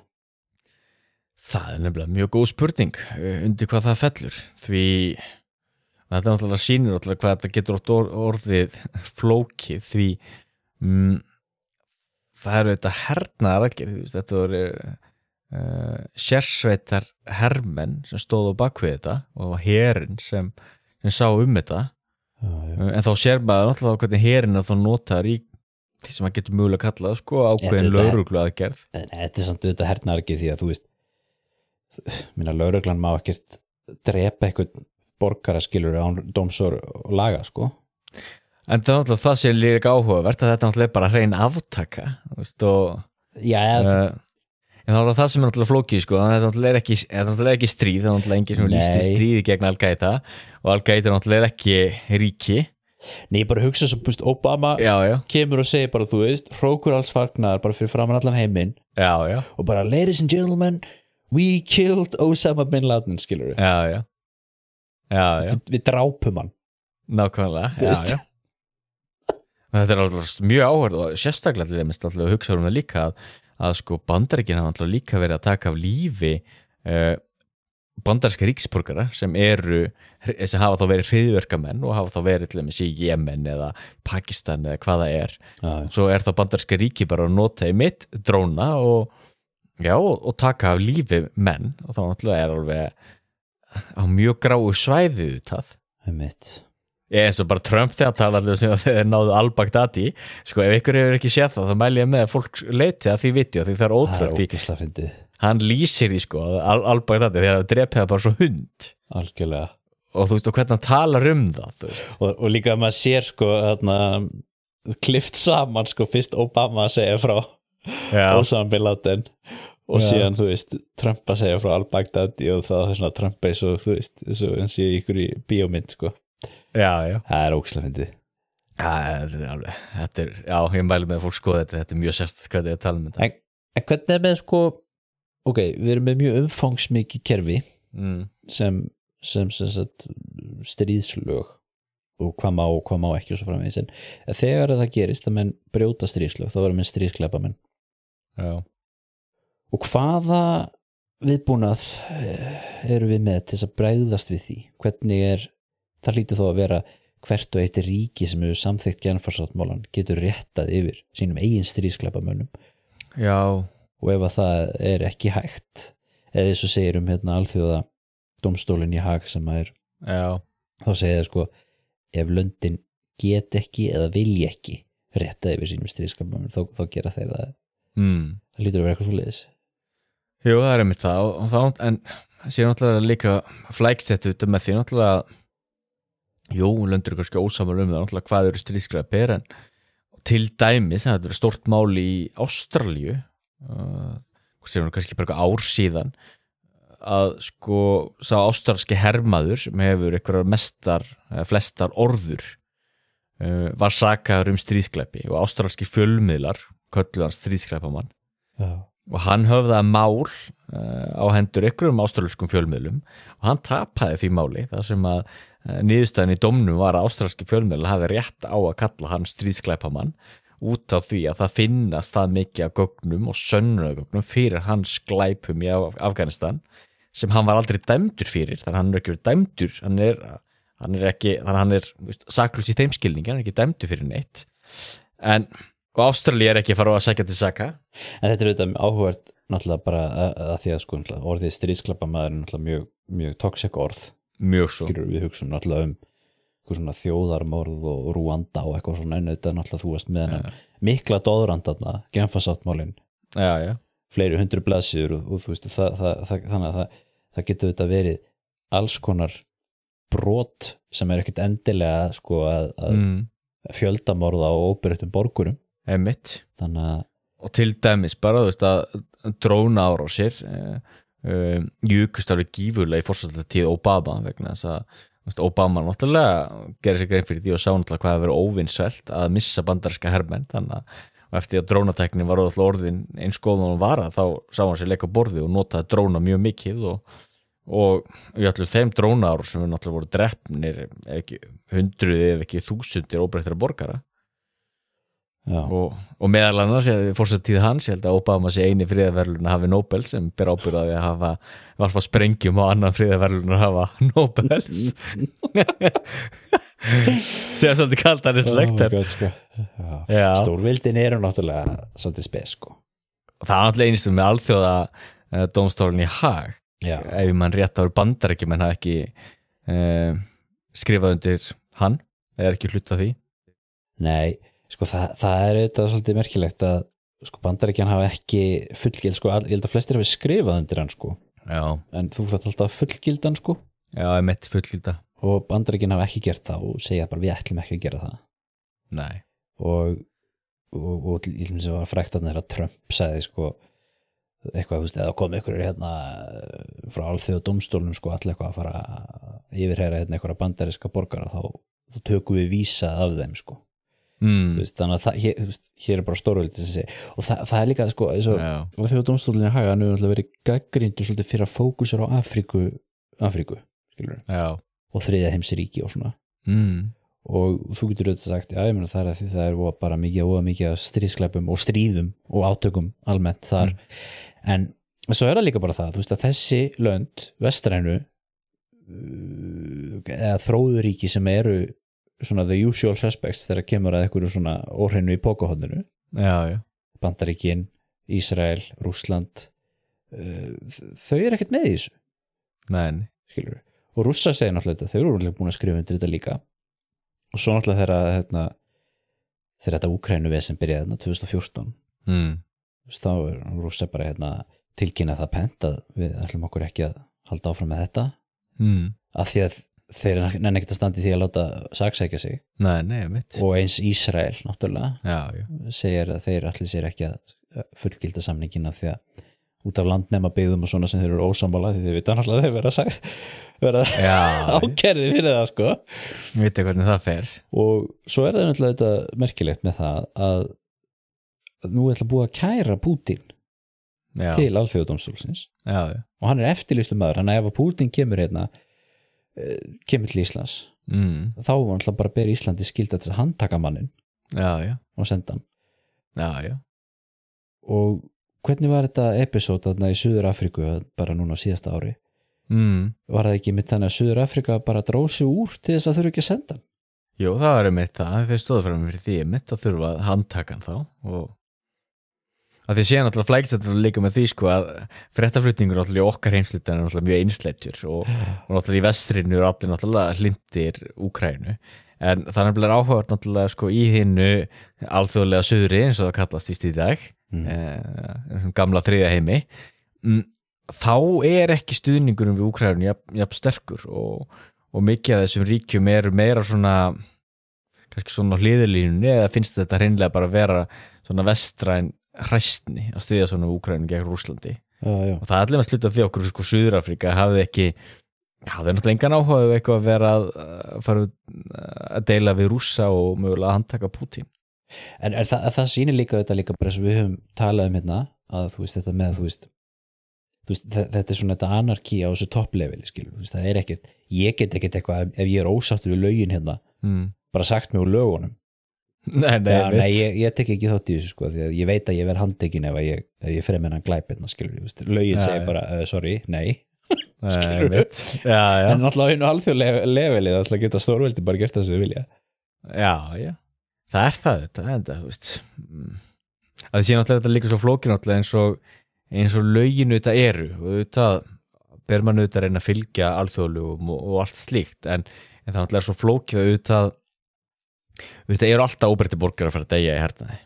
Það er nefnilega mjög góð spurning undir hvað það fellur því þetta er náttúrulega sýnir náttúrulega hvað þetta getur orðið flókið því mm, það eru þetta hernaðar aðgerð þetta voru uh, sérsveitar hermenn sem stóðu á bakvið þetta og það var herinn sem, sem sá um þetta já, já. en þá sér maður náttúrulega hvernig herinn er þá notar í því sem maður getur mögulega kallað sko ákveðin lögreglu aðgerð Þetta er samt auðvitað hernaðar aðgerð því að þú veist minna lögreglan má ekkert drepa eitthvað borgara skilur án dómsor og laga sko en það er náttúrulega það sem líka áhugavert að þetta náttúrulega er bara hrein aftaka veist, og, já, uh, en það er það sem er náttúrulega flókið sko það er náttúrulega ekki, náttúrulega ekki stríð það er náttúrulega engin sem líst í stríði gegn Al-Qaida og Al-Qaida er náttúrulega ekki ríki Nei, ég bara hugsa svo búst Obama já, já. kemur og segir bara þú veist hrókur alls fagnar bara fyrir framan allan heiminn já, já. og bara ladies and gentlemen we killed Osama bin Laden, skilur við. Já, já. Já, já. Við, við drápum hann. Nákvæmlega, já, já. Þetta er alveg mjög áhverð og sérstaklega til þeim að hugsa um það líka að, að sko Bandaríkin hafa alltaf líka verið að taka af lífi uh, bandaríska ríksborgara sem eru sem hafa þá verið hryðjuverkamenn og hafa þá verið til dæmis í Jemen eða Pakistan eða hvað það er Já, svo er það bandaríska ríki bara að nota í mitt dróna og, já, og, og taka af lífi menn og þá náttúrulega er alveg á mjög gráu svæðið það einmitt. Ég eins og bara Trump þegar tala allir sem að þeir náðu al-Baghdadi sko ef ykkur hefur ekki séð það þá mæli ég með að fólk leiti að því viti og því það er Það ótrúlega er því ógeðslega fyndið. hann lýsir því sko að al-Baghdadi þegar það drepið það bara svo hund Algjörlega. og þú veist og hvernig hann talar um það þú veist Og, og líka að maður sér sko þarna, klift saman sko fyrst Obama að segja frá Já, Osama Bin Laden og Já. síðan þú veist Trump að segja frá al-Baghdadi og það er svona Trump eins og þú veist eins og eins og ykkur í bíómynd sko. já, já Það er ógeðslega fyndið. Já, þetta er alveg, þetta er, já, ég mæli með að fólk skoða þetta, þetta er mjög sérst hvað ég er að tala um þetta. En, en hvernig er með sko ok, við erum með mjög umfangsmikið kerfi Mm. sem, sem, sem sagt, stríðslög og hvað má og hvað má ekki og svo framvegis en þegar það gerist að menn brjóta stríðslög þá verður menn stríðsklæpamenn Já. og hvaða viðbúnað eru við með til þess að bregðast við því hvernig er, það lítur þó að vera hvert og eitt ríki sem hefur samþykkt Genfarsáttmálann getur réttað yfir sínum eigin stríðsklæpamönnum Já, og ef að það er ekki hægt eða þess að segir um hérna alþjóða dómstólinn í Haag sem að er já, þá segir það sko ef löndin get ekki eða vilja ekki rétta yfir sínum stríðskapamönnum þá, þá gera þeir það mm. það lítur að vera eitthvað svo leiðis Jú, það er einmitt það og, og þá, en sér náttúrulega líka flækst þetta út með því náttúrulega jú, löndur kannski ósamar um það náttúrulega hvað eru stríðsklæpir en til dæmis, það er stórt mál í Ástralíu uh, sem er kannski bara eitthvað ár síðan að sko sá ástralski hermaður sem hefur einhverjar mestar, flestar orður uh, var sakaður um stríðsklæpi og ástralski fjölmiðlar kölluðu hann stríðsklæpamann Já. og hann höfðaði mál uh, á hendur einhverjum ástralskum fjölmiðlum og hann tapaði því máli þar sem að uh, niðurstaðan í dómnum var að ástralski fjölmiðlar hafi rétt á að kalla hann stríðsklæpamann út af því að það finnast það mikið af gögnum og sönnunargögnum fyrir hans glæpum í Af- Afganistan sem hann var aldrei dæmdur fyrir þannig að hann er ekki verið dæmdur hann er, hann er ekki, þannig að hann er veist, saklaus í þeim skilningi, hann er ekki dæmdur fyrir neitt en og Ástralía er ekki að fara að sækja til saka en þetta er auðvitað áhugavert náttúrulega bara að, að því að sko orðið stríðsklæpamaður er náttúrulega mjög, mjög toxic orð mjög svo skilur við hugsun náttúrulega um eitthvað svona þjóðarmorð og Rúanda og eitthvað svona en auðvitað náttúrulega þú varst með hennan mikla dóðrandarna, Genfarsáttmálinn já, já. fleiri hundru blaðsíður og, og þú veist það, það, það, þannig að það, það getur auðvitað verið alls konar brot sem er ekkert endilega sko að, að Mm. fjöldamorða á óbyrgtum borgurum Einmitt. þannig að Og til dæmis bara, þú veist að dróna árásir uh, uh, jukust alveg gífurlega í forsættatíð Obama vegna þess að þú veist, Obama náttúrulega gerir sér grein fyrir því og sá náttúrulega hvað að vera óvinsælt að missa bandaríska hermenn þannig að og eftir að drónateknin var alltaf orðin eins góð og var að þá sá hann sér leika á borði og notaði dróna mjög mikið og, og í allir þeim drónaár sem við náttúrulega voru drepnir ef ekki hundruði ef ekki þúsundir óbreyttra borgara já, og, og meðal annars fórsettíð hans, ég held að Obama sé eini friðarverðlun að hafi Nobel sem ber ábyrgðaði að hafa varpa sprengjum og annan friðarverðlun að hafa Nobels sem svolítið kaldaristlegt oh God, sko. Já. Stórvildin eru náttúrulega svolítið spes sko. og það er náttúrulega einstum með alþjóða uh, dómstólinn í Haag já, ef mann rétt áður bandaríkjum en hafa ekki uh, skrifað undir hann eða ekki hluta því nei sko það, það er auðvitað svolítið merkilegt að sko bandaríkjan hafa ekki fullgild sko, ég held að flestir hafi skrifað undir hann sko já, en þú þarft alltaf fullgildan sko já, ég mitt fullgilda og bandaríkjan hafa ekki gert það og segja bara við ætlum ekki að gera það nei, og og, og ég finnst að var frækt að þeirra Trump sagði sko eitthvað, þú veist, eða kom ykkur hérna frá alþjóða dómstólnum sko allir eitthvað að fara að yfirheyra hérna eitthvað bandaríska borgara þá, þá tökum við vísa af þeim sko mm. veist, þannig að það, hér, þú veist, hér er bara stórvöldið sem segir og það, það er líka sko Já. alþjóða dómstólnum í Haga hann hefur verið gaggríndur svolítið fyrir að fókusera á Afríku Afríku, skilur já, og þriðja heimsríki og svona mm. og þú getur auðvitað sagt, já ég meina það er að því það er bara mikið og mikið stríðsklæpum og stríðum og átökum almennt þar Mm. en svo er það líka bara það, þú veist að þessi lönd, vestrænu eða þróðuríki sem eru svona the usual suspects þegar kemur að einhverju svona óhreinu í pókahotninu, já, já. Bandaríkin, Ísrael, Rússland, þau eru ekkert með í þessu. Nei. Skilur við. Og Rússa segir náttúrulega þetta, þau eru náttúrulega búin að skrifa undir þetta líka. Og svo náttúrulega þegar hérna, þegar þetta Úkraínuvesen byrjaði hérna tvö þúsund og fjórtán, mm. þá er Rússa bara hérna, tilkynna það pent að við ætlum okkur ekki að halda áfram með þetta, mm. af því að þeir nenni ekkert að standa í því að láta saksækja sig. Nei, nei, mitt. Og eins Ísrael náttúrulega já, já. segir að þeir allir sér ekki að fullgilda samningina af því að út af landnema byggðum og svona sem þeir eru ósammála því þeir vita náttúrulega þeir vera, vera ákerði fyrir það sko. Vita hvernig það fer. Og svo er það náttúrulega þetta merkilegt með það að, að nú er það búið að kæra Pútín já. Til alþjóðadómstólsins já, já. Og hann er eftirlýstur maður, hann ef að Pútín kemur hérna kemur til Íslands mm. þá var náttúrulega bara að bera Íslandi skilda til að handtaka mannin já, já. Og senda hann já, já. Og hvernig var þetta episód þarna í Suður Afríku bara núna á síðasta ári mm. var það ekki mitt þannig að Suður Afríka bara dróð sig úr til þess að þurfa ekki að senda hann? Jú, það var mitt það, þeir stóðu fram fyrir því mitt að þurfa að handtaka hann þá og að því séðan alltaf flækist þetta líka með því sko að fréttaflutningur alltaf í okkar heimslit er alltaf mjög einsleitur og, og alltaf í vestrinu er allir alltaf hlindir Úkraínu en það er nefnilega áhugavert alltaf sko í hinnu alþjóðlega suðri eins og það kallast víst í dag mm. eh, gamla þriðja heimi mm, þá er ekki stuðningurum við Úkraínu jafn, jafn sterkur og, og mikið af þessum ríkjum eru meira svona kannski svona hliðarlínunni eða finnst þetta hreinlega bara að vera svona vestræn hræstni að styðja svona Úkraínu gegn Rússlandi já, já. Og það er allir að sluta því okkur sko Suður Afríka hafði ekki hafði náttúrulega engan áhuga ef eitthvað að vera að fara að deila við Rússa og mögulega að handtaka Pútín En er það, það sýnir líka þetta líka bara sem við höfum talað um hérna að þú veist þetta með þú veist, þú veist þetta er svona þetta anarkí á þessu toppleveli skilur, þú veist það er ekkert ég get ekkert eitthvað ef ég er ósáttur við lögin hérna mm. bara sagt mig úr lögunum Nei, nei, Já, nei ég, ég tek ekki þátt í þessu sko því að ég veit að ég verð handtekinn ef ég, ef ég fremur hann glæpirna skilur, lögin segir bara uh, sorry, nei skilur við já, já. En náttúrulega einu alþjóðlega levelið að geta stórveldi bara gert það sem við vilja Já, já, það er það þetta er þetta, þú veist að það sé náttúrulega þetta líka svo flókin náttúrulega eins og eins og löginu þetta eru og þetta ber mann auðvitað að reyna að fylgja alþjóðlegum og, og allt slíkt en, en það náttúrulega er svo flókið auðvitað Þetta eru alltaf óbreytti borgarar að fara að deyja í hernaði.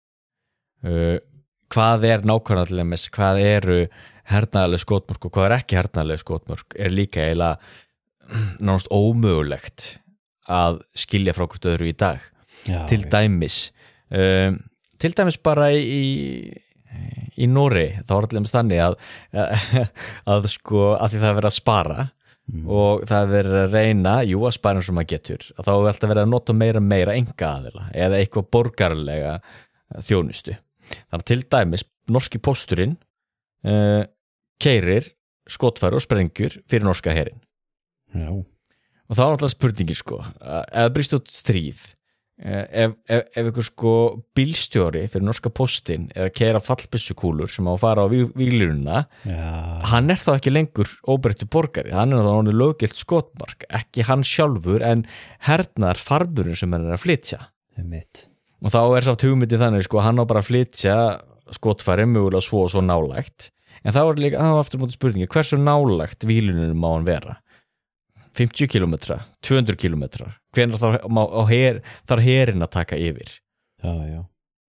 Uh, hvað er nákvæmlega með, hvað eru hernaðarleg skotmörk og hvað er ekki hernaðarleg skotmörk er líka eiginlega nánast ómögulegt að skilja frá hvort öðru í dag. Já, til dæmis. Uh, til dæmis bara í, í Nóri, þá er allir með þannig að, að, að sko, að því það er verið að spara Mm. og það er að reyna, jú að spara eins og maður getur, að þá er alltaf verið að nota meira meira enga aðila eða eitthvað borgarlega þjónustu þannig til dæmis, norski pósturinn uh, keyrir skotfæri og sprengjur fyrir norska herinn Já. og þá er alltaf spurningi sko eða brýst út stríð ef, ef, ef einhver sko bílstjóri fyrir norska póstinn eða keyra fallbyssukúlur sem á að fara á víglínuna hann er þá ekki lengur óbreyttur borgari, hann er þá löggilt skotmark, ekki hann sjálfur en hernaðar farburinn sem hann er að flytja og þá er sátt hugmyndið þannig sko hann á bara að flytja skotfæri mögulega svo og svo nálægt en þá er líka, þá er aftur mútið spurningi hversu nálægt víglínunum má hann vera fimmtíu kílómetra, tvö hundruð kílómetra hvenær þarf, her, þarf herinn að taka yfir já, já.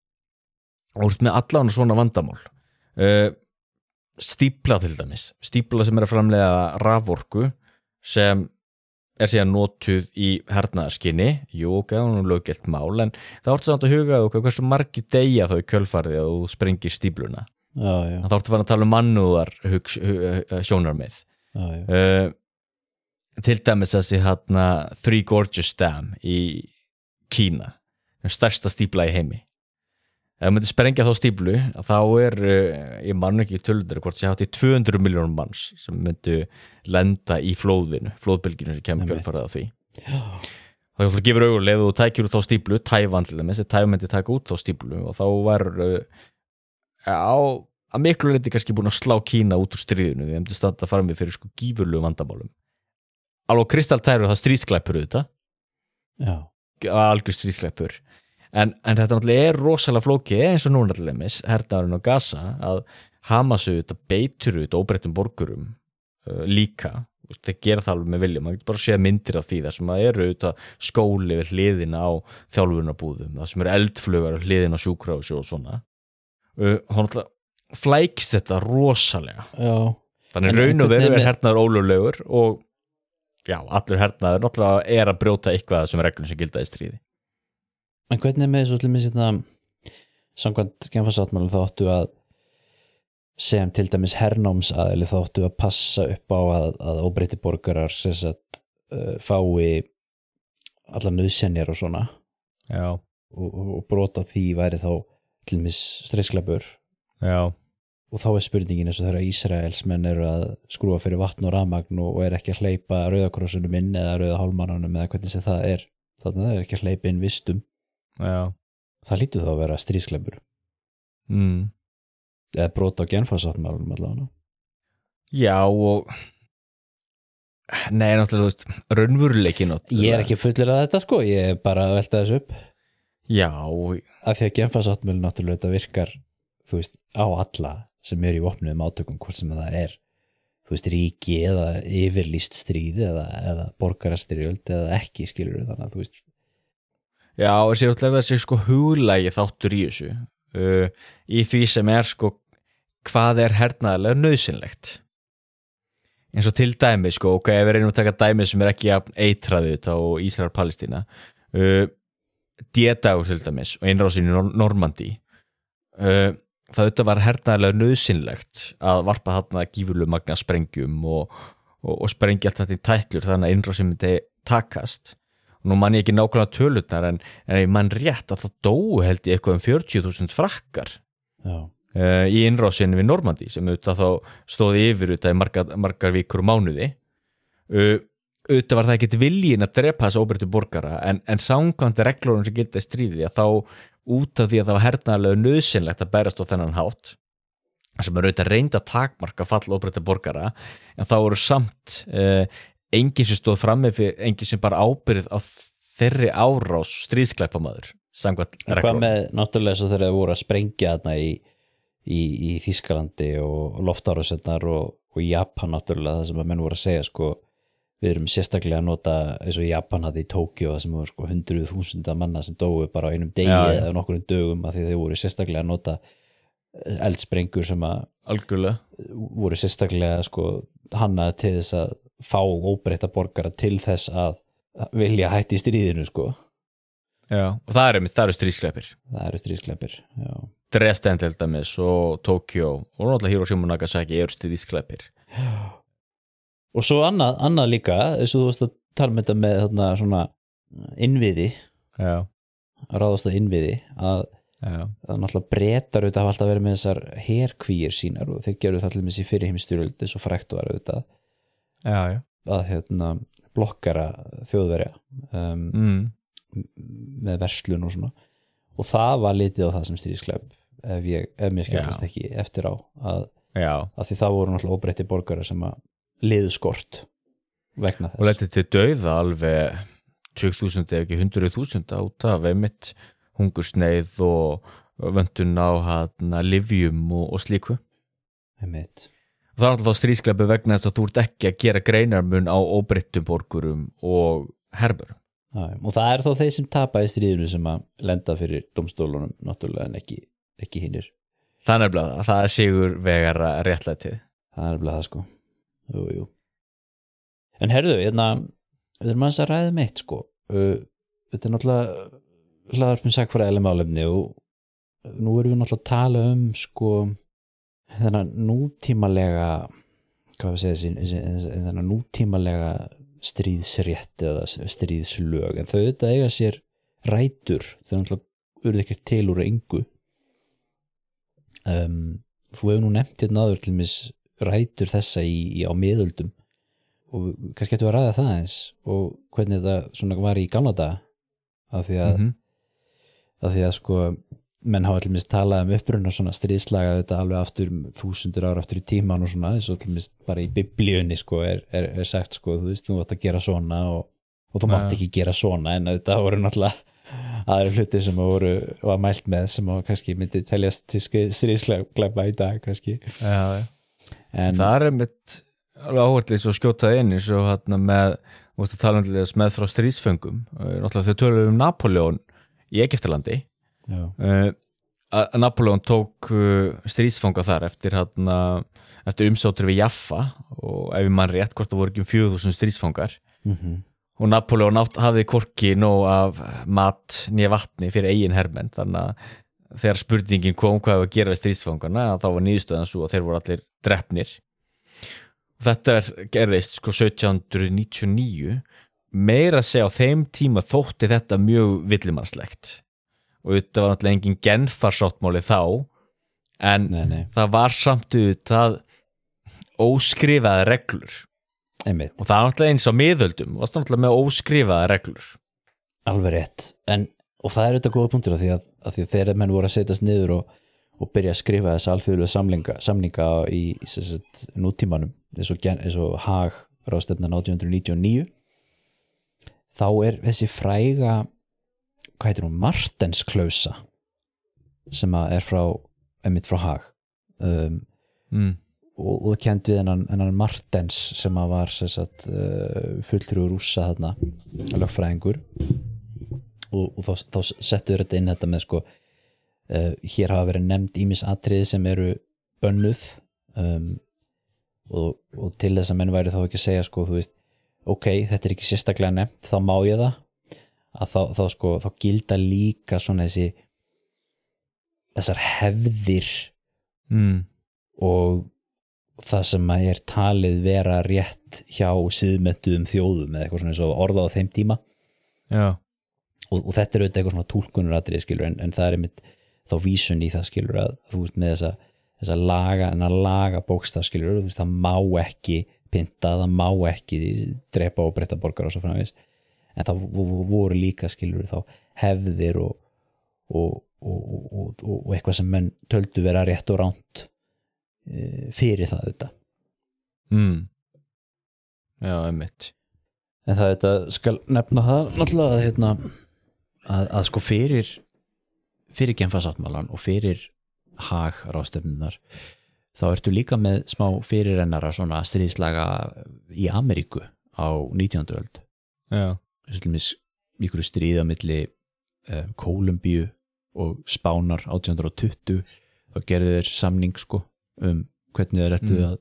og út með allan svona vandamál uh, stípla til dæmis stípla sem er að framleiða raforku sem er síðan notuð í hernaðarskinni jú, ok, það er löggelt mál en það orðið samt að huga okkur hversu margir deyja þá í kjölfarið að þú sprengir stípluna já, já. þá orðið að tala um mannúðar hugs, sjónarmið já, já. Uh, til dæmis þessi hérna Three Gorges Dam í Kína stærsta stípla í heimi ef maður sprengja þá stíplu þá er, ég man ekki tölundur hvort sé hátt í tvö hundruð miljónum manns sem myndu lenda í flóðinu flóðbylginu sem kemur kjölfarið á því Já. þá gefur augulega ef þú tækir út þá stíplu Tævan til dæmis, Tævan myndi taka út þá stíplu og þá var á að miklu leyti kannski búin að slá Kína út úr stríðinu, við hefum standa að fara með fyrir sko gífurlegu vandamálum alveg kristaltæru það stríðsklæpur auðvitað Já. algjör stríðsklæpur en, en þetta náttúrulega er rosalega flókið eins og núna allir hernaðurinn á Gaza að Hamas auðvitað beitur auðvitað óbreyttum borgurum uh, líka það gera það alveg með vilja, maður getur bara að sé myndir af því þar sem það eru auðvitað skóli við hliðina á þjálfunarbúðum það sem eru eldflugar við hliðina á sjúkrahúsi og svona uh, hann alltaf flækst þetta rosalega Já. þannig raun og veru er hernaður ólöglegur og já, allur hernaður náttúrulega er að brjóta eitthvað sem reglum sem gilda í stríði En hvernig er með svo til mig sérna samkvæmt Genfarsáttmálanum þá áttu að sem til dæmis hernámsaðili þá áttu að passa upp á að, að óbreytti borgarar sem sagt uh, fái allar nauðsynjar og svona Já. og, og brota því væri þá til dæmis streiksglæpur Já. og þá er spurningin eins og þegar Ísraelsmenn eru að skrúfa fyrir vatn og rafmagn og er ekki að hleypa rauðakrossunum inn eða rauða hálfmannanum eða hvernig sem það er þannig að það er ekki að hleypa inn vistum Já. það lítur þá að vera stríðsglæpur mm. eða brota á Genfarsáttmálanum allavega Já og Nei, náttúrulega, þú veist, raunveruleiki Ég er ekki fullir að þetta sko, ég er bara að velta þessu upp Já af því að Genfarsáttmálinn náttúrulega þetta virkar þú veist, á alla sem eru í vopnuðum átökum, hvort sem það er þú veist, ríki eða yfirlýst stríð eða, eða borgarastyrjöld eða ekki, skilur við þannig að þú veist Já, þessi er náttúrulega þessi sko huglægi þáttur í þessu uh, í því sem er sko hvað er hernaðarlega nauðsynlegt eins og til dæmi sko, ok, ef við reynum að taka dæmi sem er ekki eitraðu þetta og Ísrael-Palestína uh, D-dagur til dæmis og innrásin í Nor- Normandí uh, það auðvitað var hernaðarlega nauðsynlegt að varpa þarna gífurlegu magna sprengjum og, og, og sprengja allt þetta í tætlur þannig að innrásin myndi takast og nú man ég ekki nákvæmlega tölurnar en, en ég man rétt að það dóu held ég eitthvað um fjörutíu þúsund frakkar Já. Uh, í innrásinu við Normandí sem auðvitað þá stóði yfir auðvitað í margar, margar vikur og mánuði uh, auðvitað var það ekkert viljin að drepa þessa óbreyttu borgara en, en samkvæmt reglunum sem gilda í stríði að þá út af því að það var hernaðarlega nauðsynlegt að bærast á þennan hátt sem er auðvitað reynd að takmarka fall óbreyttu borgara en þá eru samt uh, enginn sem stóð frammi fyrir enginn sem bara ábyrgð á þeirri árás stríðsklæpamaður samkvæmt Hvað reglunum með náttúrulega svo þegar það voru að sprengja þarna í í, í Þýskalandi og loftárásirnar og, og Japan náttúrulega það sem að menn voru að segja sko við erum sérstaklega að nota eins og Japan hafði í Tókjó það sem voru sko hundruð þúsunda manna sem dóu bara á einum degi Já, já. eða nokkurum dögum af því þeir voru sérstaklega að nota eldsprengur sem að algjörlega voru sérstaklega sko hannaði til þess að fá óbreytta borgara til þess að vilja hætti í stríðinu sko Já, og það eru, það eru stríðsklæpir það eru stríðsklæpir, já Dresden til dæmis og Tókjó og náttúrulega Hiroshima og Nagasaki eru stríðsklæpir og svo annað, annað líka eins og þú veist að tala með þetta með þarna svona innviði Já, að ráðast á innviði að, já, að náttúrulega Bretar auðvitað hafa alltaf verið með þessar herkvíir sínar og þeir gerðu það allir með sér fyrir heimstyrjöld eins og frækt var auðvitað já, já. að hérna blokkara þjóðverja um, Mm. með verslun og svona og það var litið á það sem stríðsklæp ef, ég, ef mér skemmtist Já. ekki eftir á að, Já, að því það voru náttúrulega óbreytti borgara sem að liðu skort vegna og þess letið til dauða alveg tuttugu þúsund ef ekki hundruð þúsund át af einmitt hungursneið og vöntun á hana livjum og, og slíku Einmitt. og það er alltaf stríðsklæpi vegna þess að þú ert ekki að gera greinarmun á óbreyttum borgurum og herburum Já, og það er þó þeir sem tapa í stríðinu sem að lenda fyrir dómstólunum náttúrulega en ekki, ekki hinnir Það er nefnilega það, það er sigur vegar að réttlætið það er nefnilega það sko jú, jú. En herðu, hérna við erum aðeins að ræða meitt sko uh, þetta er náttúrulega hlaðarpum sakfræðileg málefni og nú erum við náttúrulega að tala um sko þennan nútímalega hvað við segja þessi þennan nútímalega stríðsrétt eða stríðslög en þau þetta eiga sér rætur þau náttúrulega urðu ekkert til úr engu um, þú hefur nú nefnt hérna áður til mis rætur þessa í, í á miðöldum og kannski getur við að ræða það eins og hvernig það svona var í gamla daga af því að, mm -hmm. af því að sko menn hafa allir mist talað um uppruna svona stríðslaga þetta alveg aftur þúsundur ára aftur í tíman og svona, þess að allir mist bara í biblíunni sko er, er, er sagt sko, þú veist, þú átt að gera svona og, og þú mátt ekki gera svona, en þetta voru náttúrulega aðri hlutir sem voru var mælt með sem að kannski myndi teljast til stríðslega í dag kannski. Já, já. En það er mitt alveg áhvertlega svo skjótað inn eins og hérna með, þú veist að tala um með frá stríðsföngum, náttúrulega þau töluðu um Napóleon í Egyptalandi. Uh, að Napóleon tók uh, stríðsfanga þar eftir, hérna, eftir umsátur við Jaffa og ef ég mann rétt hvort það voru ekki um fjögur þúsund stríðsfangar mm-hmm. og Napóleon hafði hvorki nóg af mat nýja vatni fyrir eigin hermenn, þannig að þegar spurningin kom hvað að gera við stríðsfangana þá var niðurstöðan svo að þeir voru allir drepnir. Þetta er, gerðist sko sautján hundruð níutíu og níu, meira að segja á þeim tíma þótti þetta mjög villimannslegt og þetta var náttúrulega engin Genfarsáttmáli þá en nei, nei. það var samt auðvitað óskrifaði reglur. Einmitt. Og það er náttúrulega eins á miðöldum og það er náttúrulega með óskrifaði reglur. Alveg rétt, en og það er auðvitað góða punktur af því að, að því þegar menn voru að setjast niður og, og byrja að skrifa þessa alþjóðlegu samlinga, samninga í, í sagt, nútímanum eins og, eins og Haag ráðstefnan átján hundruð níutíu og níu þá er þessi fræga hvað heitir hún, Martensklausa sem að er frá einmitt frá Haag um, mm. og, og kent við hennan, hennan Martens sem að var sagt, uh, fulltrúi rússa þarna lögfræðingur og, og þá, þá settur þetta inn þetta með sko uh, hér hafa verið nefnd ýmis atriði sem eru bönnuð um, og, og til þess að menn væri þá ekki að segja sko, þú veist, ok, þetta er ekki sérstaklega nefnt, þá má ég það að þá, þá sko, þá gilda líka svona þessi þessar hefðir mm. og það sem að er talið vera rétt hjá siðmenntuðum þjóðum eða eitthvað svona eins og orðað á þeim tíma. Já. Og, og þetta er auðvitað eitthvað svona túlkunaratriði skilur en, en það er einmitt þá vísun í það skilur að þú veist með þessa, þessa laga en að laga bókstaf skilur þú veist það má ekki pynta, það má ekki drepa og breyta borgar og svo framvegis en það voru líka skilur þá hefðir og, og, og, og, og eitthvað sem menn töldu vera rétt og ránt e, fyrir það auðvitað. Mm. Já, einmitt. En það þetta skal nefna það náttúrulega að, hérna, að, að sko fyrir fyrir Genfarsáttmálan og fyrir Haag ráðstefnurnar þá ertu líka með smá fyrirrennara svona stríðslaga í Ameríku á nítjándu öld. Já. Miklu stríð á milli eh, Kólumbíu og Spánar átján hundruð tuttugu þá gerðu þeir samning sko um hvernig þeir ættu mm.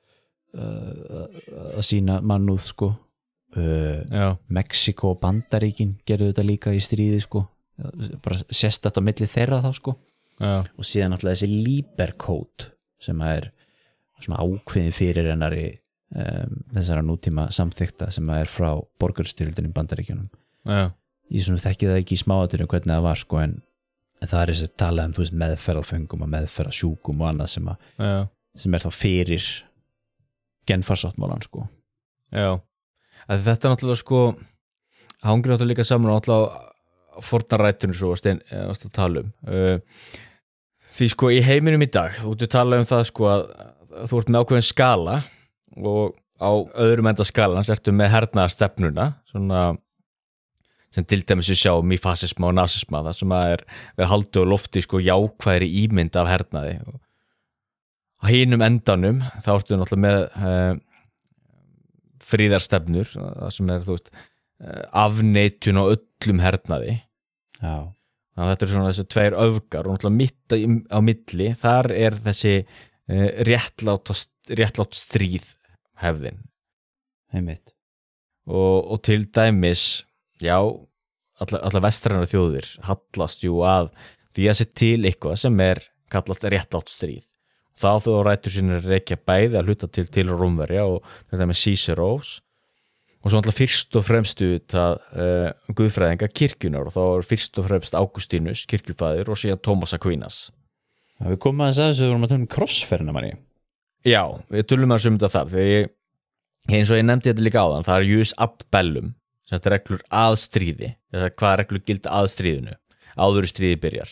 að að sína mannúð sko uh, Mexiko og Bandaríkin gerðu þetta líka í stríði sko bara sést þetta á milli þeirra þá sko Já. Og síðan náttúrulega þessi Líberkód sem er svona ákveðin fyrirrennari um, þessara nútíma samþykta sem er frá borgarstyrjöldinni í Bandaríkjunum. Já. Ég svona þekki það ekki í smáatriðum hvernig það var sko en, en það er þess að tala um þú veist meðferðarföngum og meðferðarsjúkum og annað sem, að, Já. sem er þá fyrir Genfarsáttmálan sko. Já, að þetta er náttúrulega sko hangir náttúrulega líka saman og náttúrulega fórnarættunum svo að tala um uh, því sko í heiminum í dag þú ert að tala um það sko að þú ert með ákveðin skala og á öðrum enda skalans ertu með hernaðarstefnuna svona sem til dæmis við sjáum í fasisma og nasisma það sem að er verið haldið á lofti sko jákvæðri ímynd af hernaði og á hinum endanum þá ertu náttúrulega með uh, fríðarstefnur það sem er þú veist uh, afneitun á öllum hernaði. Já. Þannig að þetta er svona þessi tveir öfgar og náttúrulega mitt á milli þar er þessi uh, réttlátt, réttlátt stríð hefðin. Einmitt. Og, og til dæmis já, alla, alla vestrænar þjóðir hallast jú að því að sé til eitthvað sem er kallast réttlátt stríð. Þá þú rætur sinni reykja bæði að hluta til til Rómverja og þetta með Cícerós og svo alltaf fyrst og fremst það uh, guðfræðinga kirkjunar og þá er fyrst og fremst Ágústínus kirkjufæðir og síðan Tómas Aquinas. Já, við komum aðeins að þessu við vorum að tala um krossferðina manni. Já, við tölum að sumta þar þegar eins og ég nefndi þetta líka áðan það er jus ad bellum þetta er reglur að stríði eða hvað reglur gilda að stríðinu áður stríði byrjar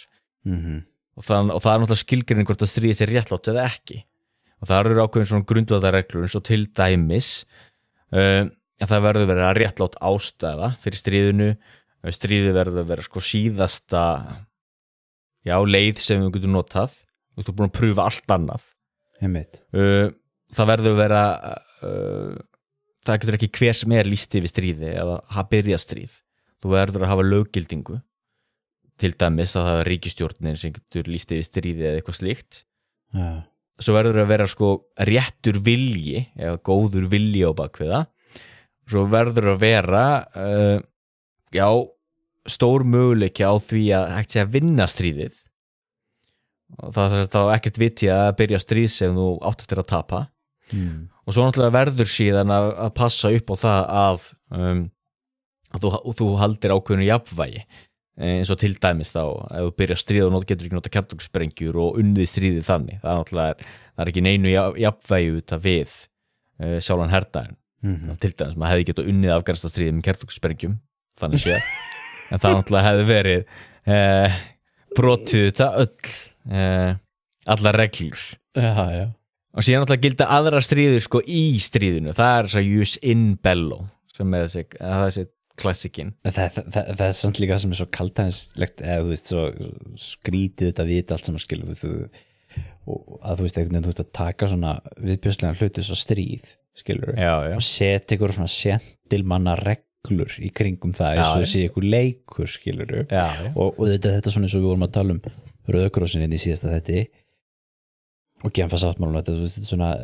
mm-hmm. og, það, og það er náttúrulega skilgreining hvort að stríðið sé réttlátt eða ekki og það eru ákveðin svona grundvallarreglur eins og til dæmis um, að það verður verið að réttlátt ástæða fyrir stríðinu stríðið verður að vera sko síðasta já, leið sem við getum notað við getum búin að prúfa allt annað uh, það verður að vera uh, það getur ekki hver sem er lýst yfir stríði eða hafa byrjað stríð þú verður að hafa löggildingu til dæmis að það er ríkisstjórnin sem getur lýst yfir stríði eða eitthvað slíkt ja. Svo verður að vera sko réttur vilji eða góður vilji á bakviða svo verður að vera uh, já, stór möguleiki á því að hægt sé að vinna stríðið og það er þá ekkert viti að byrja stríð sem þú átt eftir að tapa mm. og svo náttúrulega verður síðan að, að passa upp á það að, um, að þú, þú haldir ákveðinu jafnvægi eins og til dæmis þá ef þú byrja stríð og getur ekki nota kjarnorkusprengjur og unnið stríðið þannig það er náttúrulega það er ekki neinu jafnvægi út af við uh, sjálfan hernaðinn mm-hmm. til dæmis maður hefði getað unnið Afganistastríðið með kjarnorkusprengjum þannig sé en það náttúrulega hefði verið uh, brotið þetta öll uh, allar reglur já, já. og síðan náttúrulega gilda aðra stríður sko í stríðinu það er þess að jus in bello sem er þessi, þessi klassikinn það, það, það, það er samt líka sem er svo kaltænslegt eða þú veist svo skrítið þetta vita allt sem að skilja þú, og að þú veist einhvern veginn þú veist að taka svona viðbjörslega hluti svo stríð skilur já, já. og setja ykkur svona sentilmanna reglur í kringum það eins og þessi ykkur leikur skilur já, já. og, og þetta, þetta svona eins og við vorum að tala um Rauða inn í síðasta þetta og Genfa sáttmálum þetta, þetta er svona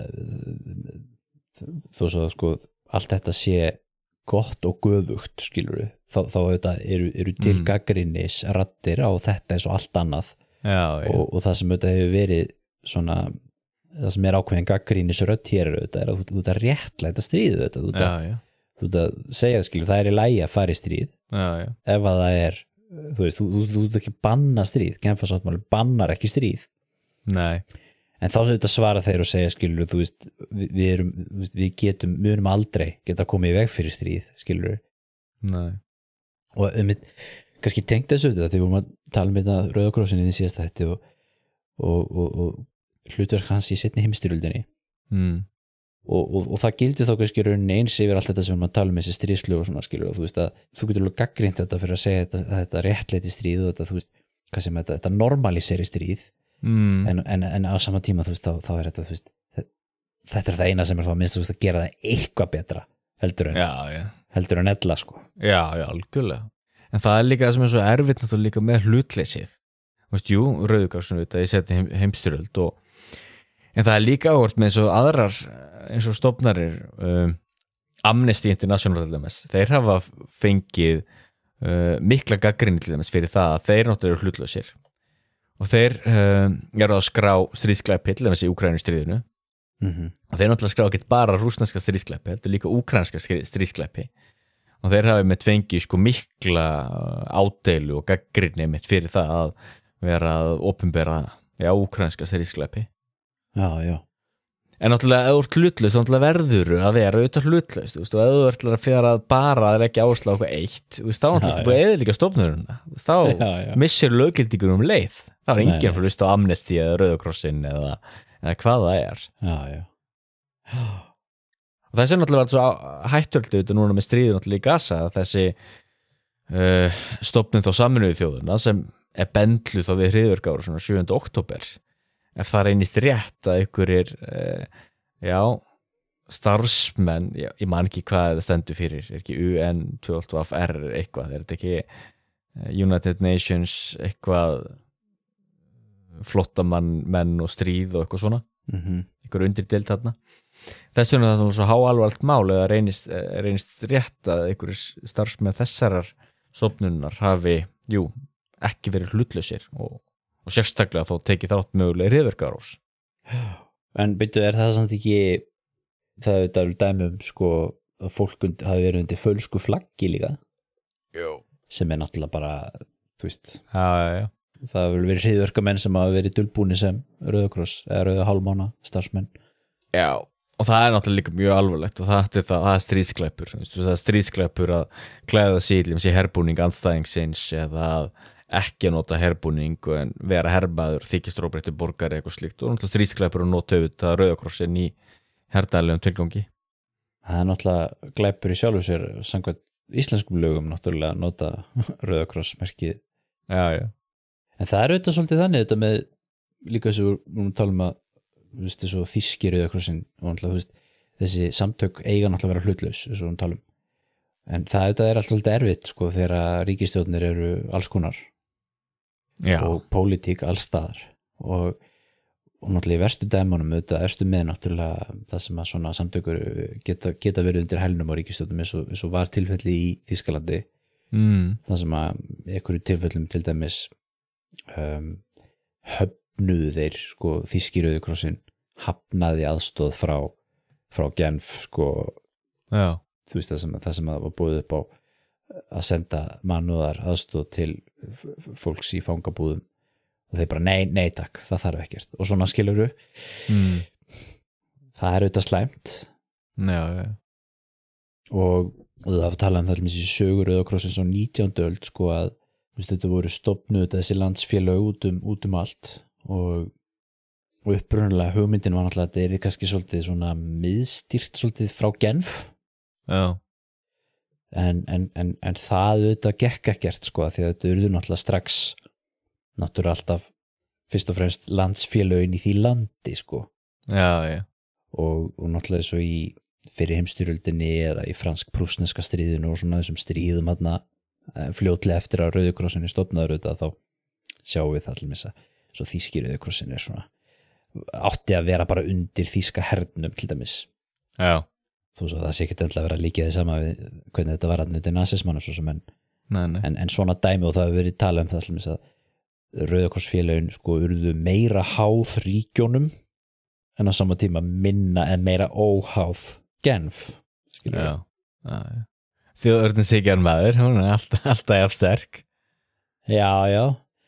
þó svo sko allt þetta sé gott og göfugt skilur þá, þá þetta, eru, eru til mm. gagnrýnis raddir á þetta eins og allt annað já, já. Og, og það sem þetta hefur verið svona það sem er ákveðin gagnrýnis rödd hér þetta er að þú, þú ert að réttlæta stríð þetta, þú ert að, þú ert að segja skilur það er í lagi að fara í stríð já, já. ef að það er þú veist, þú, þú, þú ert ekki banna stríð Genfa sáttmáli bannar ekki stríð nei en þá sem þetta svara þeir og segja skilur þú veist, við, við erum við getum, við erum aldrei geta komið í veg fyrir stríð, skilur nei og um, kannski tengt þessu þetta, þegar við vorum að tala um þetta Rauða krossinni í síðasta þetta og, og, og, og hlutverk hans í seinni heimsstyrjöldinni mm. og, og, og það gildi þá kannski rauninni eins yfir allt þetta sem við erum að tala um þessi stríðslög og svona skilur og þú veist að þú getur alveg gagnrýnt þetta fyrir að segja þetta, þetta réttlæti stríð og þetta, þú veist, hvað sem þetta, þetta normaliseri stríð Mm. En, en, en á sama tíma þú veist, þá, þá er þetta þú veist, þetta er það eina sem er þá minnst veist, að gera það eitthvað betra heldur en, já, já. heldur en ella sko. já, já, algjörlega en það er líka það sem er svo erfitt náttúrulega líka með hlutleysið veist, jú, Rauðukrossin þetta ég seti heim, heimstyrjöld og, en það er líka áhort með eins og aðrar eins og stofnarir um, Amnesty International til dæmis, þeir hafa fengið uh, mikla gagnrýni til dæmis fyrir það að þeir náttúrulega eru hlutlausir og þeir um, eru að skrá stríðsklæpi til þessi í Úkraínustríðinu mm-hmm. og þeir náttúrulega skrá ekki bara rússneska stríðsklæpi, þetta er líka úkraínska stríðsklæpi og þeir hafi með tvengi sko mikla ádeilu og gagnrýni mitt fyrir það að vera að opinbera já, úkraínska stríðsklæpi já, já en náttúrulega ef þú ert hlutlaust, þá náttúrulega verður að vera auðvitað hlutlaust, þú veist, og ef þú ert að fyrir að bara að leggja áherslu á eitthvað eitt þú veist, þá náttúrulega búið eða líka stofnurina þá já, já. missir löggildingur um leið þá er enginn Nei, fyrir að hlusta á Amnesty eða Rauðakrossin eða, eða hvað það er já, já og þessi er náttúrulega svo hættöldu þetta núna með stríði náttúrulega í Gaza þessi uh, stofnun þá Sameinuðu þjóðuna sem er bendluð þá við hryðjuverkaárásin svona sjöunda október ef það reynist rétt að ykkur er uh, já, starfsmenn já, ég man ekki hvað það stendur fyrir er ekki U N tólf F R eitthvað, er þetta ekki uh, United Nations eitthvað flottamann, menn og stríð og eitthvað svona mm-hmm. ykkur undir deild þarna þess vegna það er svo háalvarlegt mál eða reynist, reynist rétt að ykkur starfsmenn þessarar stofnunar hafi, jú, ekki verið hlutlausir og og sérstaklega þá tekið þátt mögulega hryðjuverkaárás. En byrju, er það samt ekki það er þetta dæmi um sko að fólk hafi verið undir fölsku flaggi líka Jú. sem er náttúrulega bara þú veist, já, já, já. það hefur verið hryðjuverkamenn sem hafa verið dulbúni sem Rauðakross eða Rauða hálfmána starfsmenn Já, og það er náttúrulega líka mjög alvarlegt og það er, það, það er stríðsklæpur það er stríðsklæpur að klæða sig í herbúning andstæðingsins eða að ekki að nota herbúning en vera hermaður, þykist róbreyttur borgari eitthvað slíkt og náttúrulega stríðsklæpur og nota auðvitað Rauðakrossin í hernaðarlegum tilgangi. Það er náttúrulega glæpur í sjálfu sér samkvæmt íslenskum lögum náttúrulega að nota Rauðakrossmerkið. Já, já. En það er auðvitað svolítið þannig þetta með líka svo við talum að þú veist þessu þýski Rauðakrossin og náttúrulega þú veist þessi samtök eiga náttúrulega að vera hlutlaus eins og við talum. En það auðvitað er alltaf svolítið erfitt sko þegar ríkisstjórnir eru alls konar. Já. Og pólitík allstaðar og, og náttúrulega í verstu dæmunum auðvitað erstu með náttúrulega það sem að svona samtökur geta, geta verið undir hælnum á ríkisstjórnum eins og, eins og var tilfelli í Þýskalandi mm. það sem að einhverju tilfellum til dæmis um, höfnuðu þeir sko þýski Rauðakrossin hafnaði aðstoð frá, frá Genf sko Já. Þú veist það sem, það sem að var búið upp á að senda mannúðar aðstoð til fólks í fangabúðum og þeir bara nei, nei takk, það þarf ekkert og svona skilurðu mm. það er auðvitað slæmt já, já. og, og það var talað um það þessi sögur Rauðakrossins á nítjándu öld sko að veist, þetta voru stofnuð þessi landsfélög út um, út um allt og, og upprunalega hugmyndin var náttúrulega að þetta er kannski svolítið svona miðstýrt svolítið frá Genf já En, en, en, en það auðvitað gekk ekkert sko því að þetta urðu náttúrulega strax náttúrulega alltaf fyrst og fremst landsfélögin í því landi sko já, já. Og, og náttúrulega svo í fyrir heimstyrjöldinni eða í fransk-prússneska stríðinu og svona þessum stríðum þarna fljótlega eftir að Rauðakrossin er stofnaður auðvitað þá sjáum við það allir missa svo þýski Rauðakrossin er svona átti að vera bara undir þýska hernum til dæmis já þú svo það sé ekki endilega að vera líkið þið sama við hvernig þetta var að nuti nasismann og svo sem en, nei, nei. en, en svona dæmi og það hefur verið talað um það slumins að Rauðakrossfélögin sko urðu meira háð ríkjónum en á sama tíma minna en meira óháð Genf já, já, já. Þjóðurinn Sigjar maður hún er alltaf, alltaf jafn sterk já, já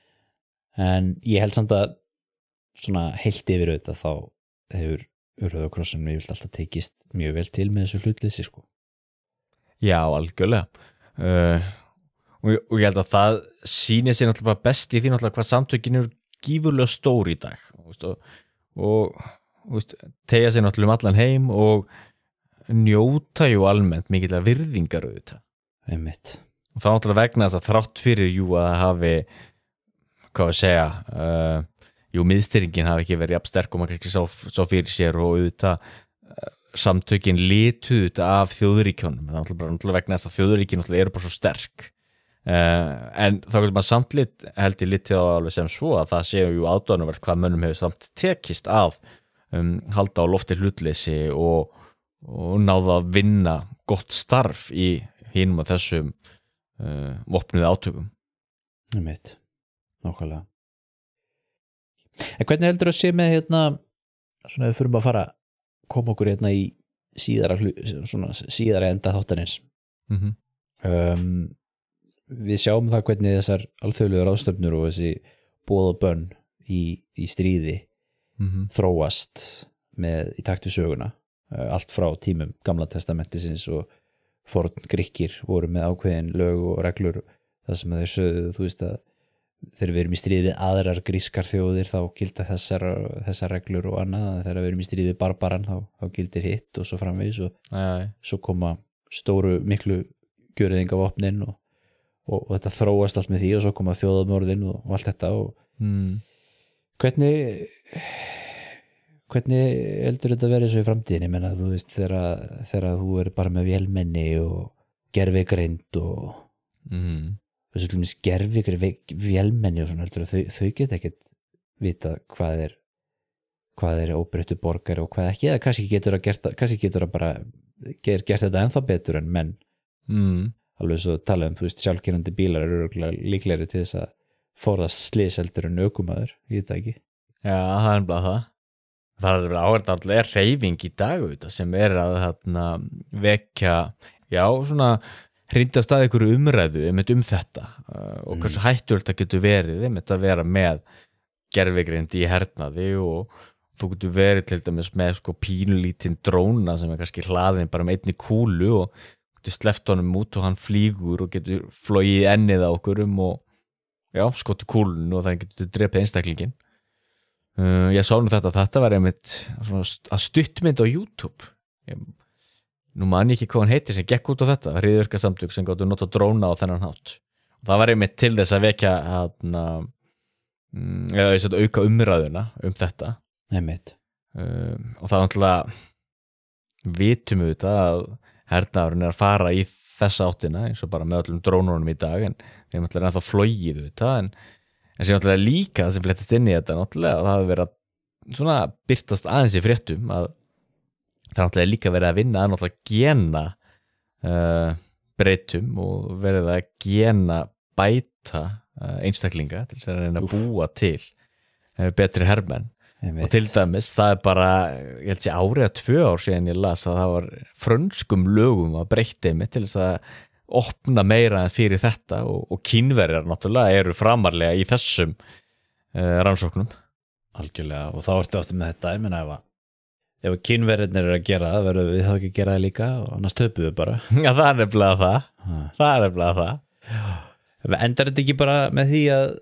en ég held samt að svona heilt yfir auðvitað þá hefur Rauðakrossin við vilt alltaf tekist mjög vel til með þessu hlutleysi sko. Já, algjörlega uh, og, og ég held að það sýnir sér náttúrulega best í því náttúrulega hvað samtökin eru gífurlega stór í dag og, og, og tegja sér náttúrulega um allan heim og njóta jú almennt mikilvæg virðingar auðvitað einmitt og það náttúrulega vegna þess að þrátt fyrir jú að það hafi hvað að segja uh, jú, miðstýringin hafi ekki verið jafn sterk og maður kannski sá, sá fyrir sér og auðvitað uh, samtökin litu þetta af þjóðuríkjónum það er náttúrulega vegna þess að þjóðuríkin náttúrulega eru bara svo sterk uh, en þá getur maður samt lit, held ég litið á alveg sem svo að það séu jú aðdáunarvert hvað mönnum hefur samt tekist að um, halda á lofti hlutleysi og, og náða að vinna gott starf í hinum og þessum uh, vopnuðu átökum einmitt, nákvæmlega En hvernig heldur að sé með hérna svona við þurfum að fara koma okkur hérna í síðara svona síðara enda þáttarins mm-hmm. um, við sjáum það hvernig þessar alþjóðlegu ráðstöfnur og þessi boð og bönn í, í stríði mm-hmm. þróast með í takt við söguna allt frá tímum gamla testamentisins og forn Grikkir voru með ákveðin lög og reglur það sem þeir sögðu þú veist að þegar við erum í stríði aðrar grískar þjóðir þá gilda þessar, þessar reglur og annað þegar við erum í stríði barbaran þá, þá gildir hitt og svo framvegis og Æ. svo koma stóru miklu gjörðingavopnin og, og, og þetta þróast allt með því og svo koma þjóðamorðin og, og allt þetta og mm. hvernig hvernig heldur þetta verið svo í framtíðinni menna þú veist þegar, þegar þú er bara með vélmenni og gervigreind og mm. þessu til dæmis gerfikri vélmenni og svona, þau, þau geta ekkert vita hvað er hvað er óbreyttu borgari og hvað ekki eða kannski getur að, gert, kannski getur að bara ger, gert þetta ennþá betur en menn mm. alveg svo tala um, þú veist, sjálfkerandi bílar eru líklegri til þess að forðast slys heldur en ökumaður, ég veit það ekki Já, það er bara það það er áhverð allir hreyfing í dag auðvitað, sem er að þarna, vekja, já, svona hrindast að ykkur umræðu einmitt um þetta uh, og hversu mm. hættulegt það getur verið einmitt að vera með gervigreind í hernaði og þú getur verið til dæmis með sko pínulítinn dróna sem er kannski hlaðin bara með einni kúlu og getur sleppt honum út og hann flýgur og getur flogið ennið á okkur um og, já, skotu kúlun og það getur drepið einstaklingin uh, ég sá nú þetta þetta var einmitt svona st- að stuttmynd á YouTube ég, nú man ég ekki hvað hann heitir sem gekk út á þetta hryðjuverkasamtök sem gáttu nota dróna á þennan hátt og það var einmitt til þess að vekja hana, mm, eða þess að auka umræðuna um þetta einmitt um, og það er náttúrulega vitum við þetta að hernaðurinn er að fara í þessa áttina eins og bara með öllum drónunum í dag en þeir er náttúrulega ennþá flogið þetta en, en sér náttúrulega líka það sem flettist inn í þetta náttúrulega að það hafi verið að svona byrtast aðeins í fréttum að það er náttúrulega líka verið að vinna að náttúrulega gena uh, breytum og verið að gena bæta uh, einstaklinga til þess að reyna að búa til uh, betri hermenn og til dæmis það er bara ég held sér árið að tvö ár síðan ég las að það var frönskum lögum að breyta einmitt til þess að opna meira en fyrir þetta og, og kínverjar náttúrulega eru framarlega í þessum uh, rannsóknum algjörlega og þá ertu aftur með þetta ég meina ef að ef kínverjarnir eru að gera það verður við þá ekki að gera það líka og annars töpum við bara já það er nefnilega það ha. það er nefnilega það já. endar þetta ekki bara með því að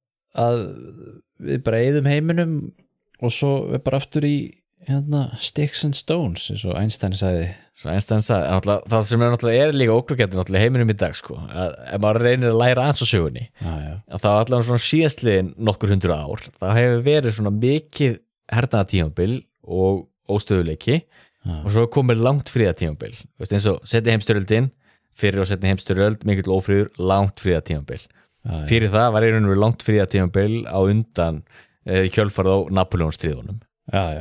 að við bara eyðum heiminum og svo er bara aftur í hérna, sticks and stones eins og Einstein sagði svo Einstein sagði, náttúrulega, það sem er náttúrulega er líka ókluggetið náttúrulega heiminum í dag sko að ef maður reynir að læra aðeins á sögunni já, já. að það var allavega svona síðastliðin nokkur hundur ár það hefur verið svona mikið hernaðartímabil og óstöðuleiki já. Og svo komið langt fríðartímabil eins og setni heimstyrjöldin fyrir og setni heimstyrjöld mikill ófríður langt fríðartímabil fyrir það var einhvern veginn langt fríðartímabil á undan í kjölfarið á Napóleónsstríðunum já, já.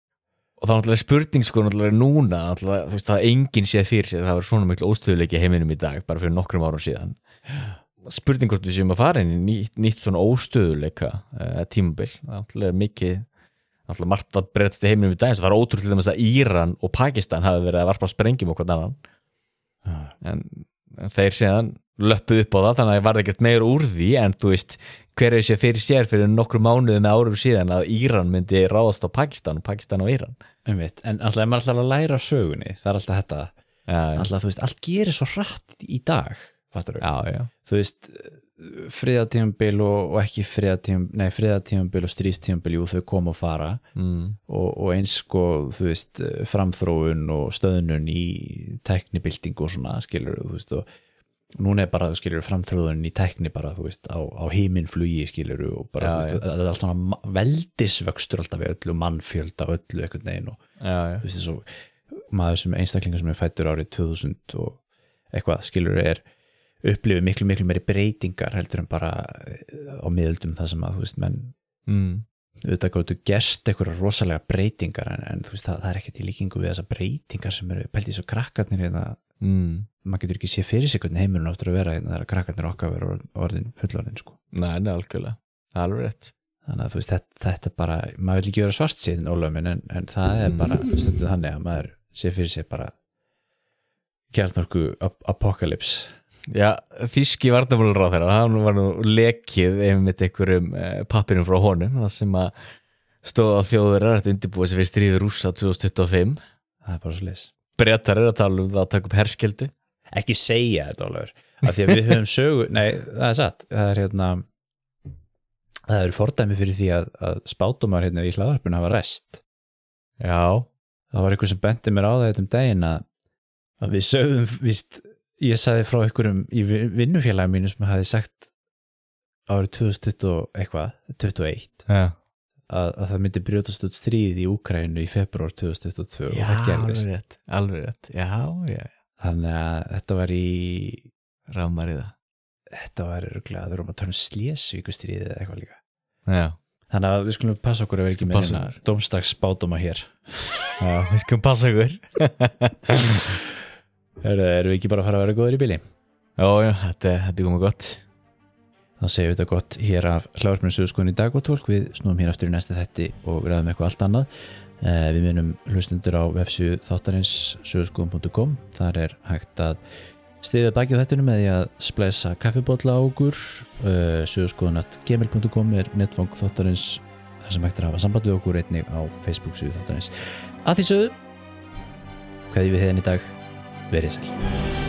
og það er náttúrulega spurning sko náttúrulega núna náttúrulega, þú veist það enginn séð fyrir sér það var svona mikil óstöðuleiki í heiminum í dag bara fyrir nokkrum árum síðan spurning hvort við séum að fara inn í nýtt, nýtt svona óstöðuleika uh, tímabil náttúrulega mikið náttúrulega margt að breytast í heiminum í dag það var ótrúlega með þess að Íran og Pakistan hafi verið að varpa sprengjum og hvern annan já. En, en þeir séðan löppuð upp á það þannig að það var ekkert meira úr því en þú veist hver er sér fyrir sér fyrir nokkru mánuði með árum síðan að Íran myndi ráðast á Pakistan og Pakistan á Íran einmitt, en alltaf er maður alltaf að læra af sögunni það er alltaf þetta já, alltaf, þú veist, allt gerir svo hratt í dag já, já. þú veist friðartímabil og, og ekki friðartímabil nei, friðartímabil og stríðstímabil jú, þau koma og fara mm. og, og eins sko, þú veist, framþróun og stöðnun í tæknibylting og svona, skilur, þú veist og núna er bara, skilur, framþróun í tækni bara, þú veist, á, á heiminflugi skilur og bara, já, þú veist, það er allt svona veldisvöxtur alltaf við öllu mannfjölda öllu einhvern veginn og já, já. þú veist, svo maður sem einstaklingar sem er fættur árið tvö þúsund og eitthvað, skilur, er upplifið miklu, miklu meiri breytingar heldur en bara á miðöldum það sem að, þú veist, menn mm. auðvitað gáttu gerst einhverja rosalega breytingar en, en þú veist, það, það er ekkert í líkingu við þessar breytingar sem eru pælt í svo krakkarnir hérna, mm. maður getur ekki séð fyrir sig hvernig heimurinn áttur að vera hérna þegar krakkarnir okkar vera orðin fullorðin sko. Nei, nei, algjörlega, það er alveg rétt þannig að þú veist, þetta, þetta bara maður vil ekki vera svart síðan ólöfum en, en það er bara stundum þannig að maður séð fyrir sig bara kjarnorku apokalips. Já, þýski varnarmálaráðherra, hann var nú lekið einmitt einhverjum eh, pappirum frá honum, það sem að stóð á Þjóðverjar að undirbúa sig fyrir stríð Rússa tvö þúsund tuttugu og fimm. Það er bara svo leys. Bretar eru að tala um það að taka upp herskildu. Ekki segja þetta, Ólafur, af því að við höfum sögu, nei, það er satt, það er hérna, það eru fordæmi fyrir því að, að spátumar hérna í hlaðvarpinu hafa ræst. Já. Það var einhver sem benti mér á það um daginn að, að við sögðum, víst, ég sagði frá einhverjum í vinnufélagi mínu sem hafi sagt árið tvö þúsund tuttugu og eitthvað, tuttugu og eitt Já. Að, að það myndi brjótast út stríð í Úkraínu í febrúar tvö þúsund tuttugu og tvö já, og það gerðist. Alveg rétt, alveg rétt, já, já. Þannig að þetta var í rámar í það. Þetta var örgulega, það vorum að tala um Slesvíkustríðið eða eitthvað líka. Já. Þannig að við skulum passa okkur að vera ekki með hérna dómstags spádóma hér. Já, við skulum passa okkur. Erum við ekki bara að fara að vera góður í bili? Já, já, þetta, þetta er komið gott. Þá segjum við þetta gott hér af hlaðvarpinu Söguskoðun í dag og tólk. Við snúum hér aftur í næsta þætti og ræðum eitthvað allt annað. Eh, við minnum hlustundur á vefsíðu þáttarins söguskoðun punktur com. Þar er hægt að styðja baki á þættinu með því að splæsa kaffibolla á okkur. Uh, söguskoðun at gmail punktur com er netfang þáttarins þar sem hægt er að hafa samband við okkur einnig á Facebook síðu þáttarins. Að því sögðu, hvað við heiðin í dag, verið sæl.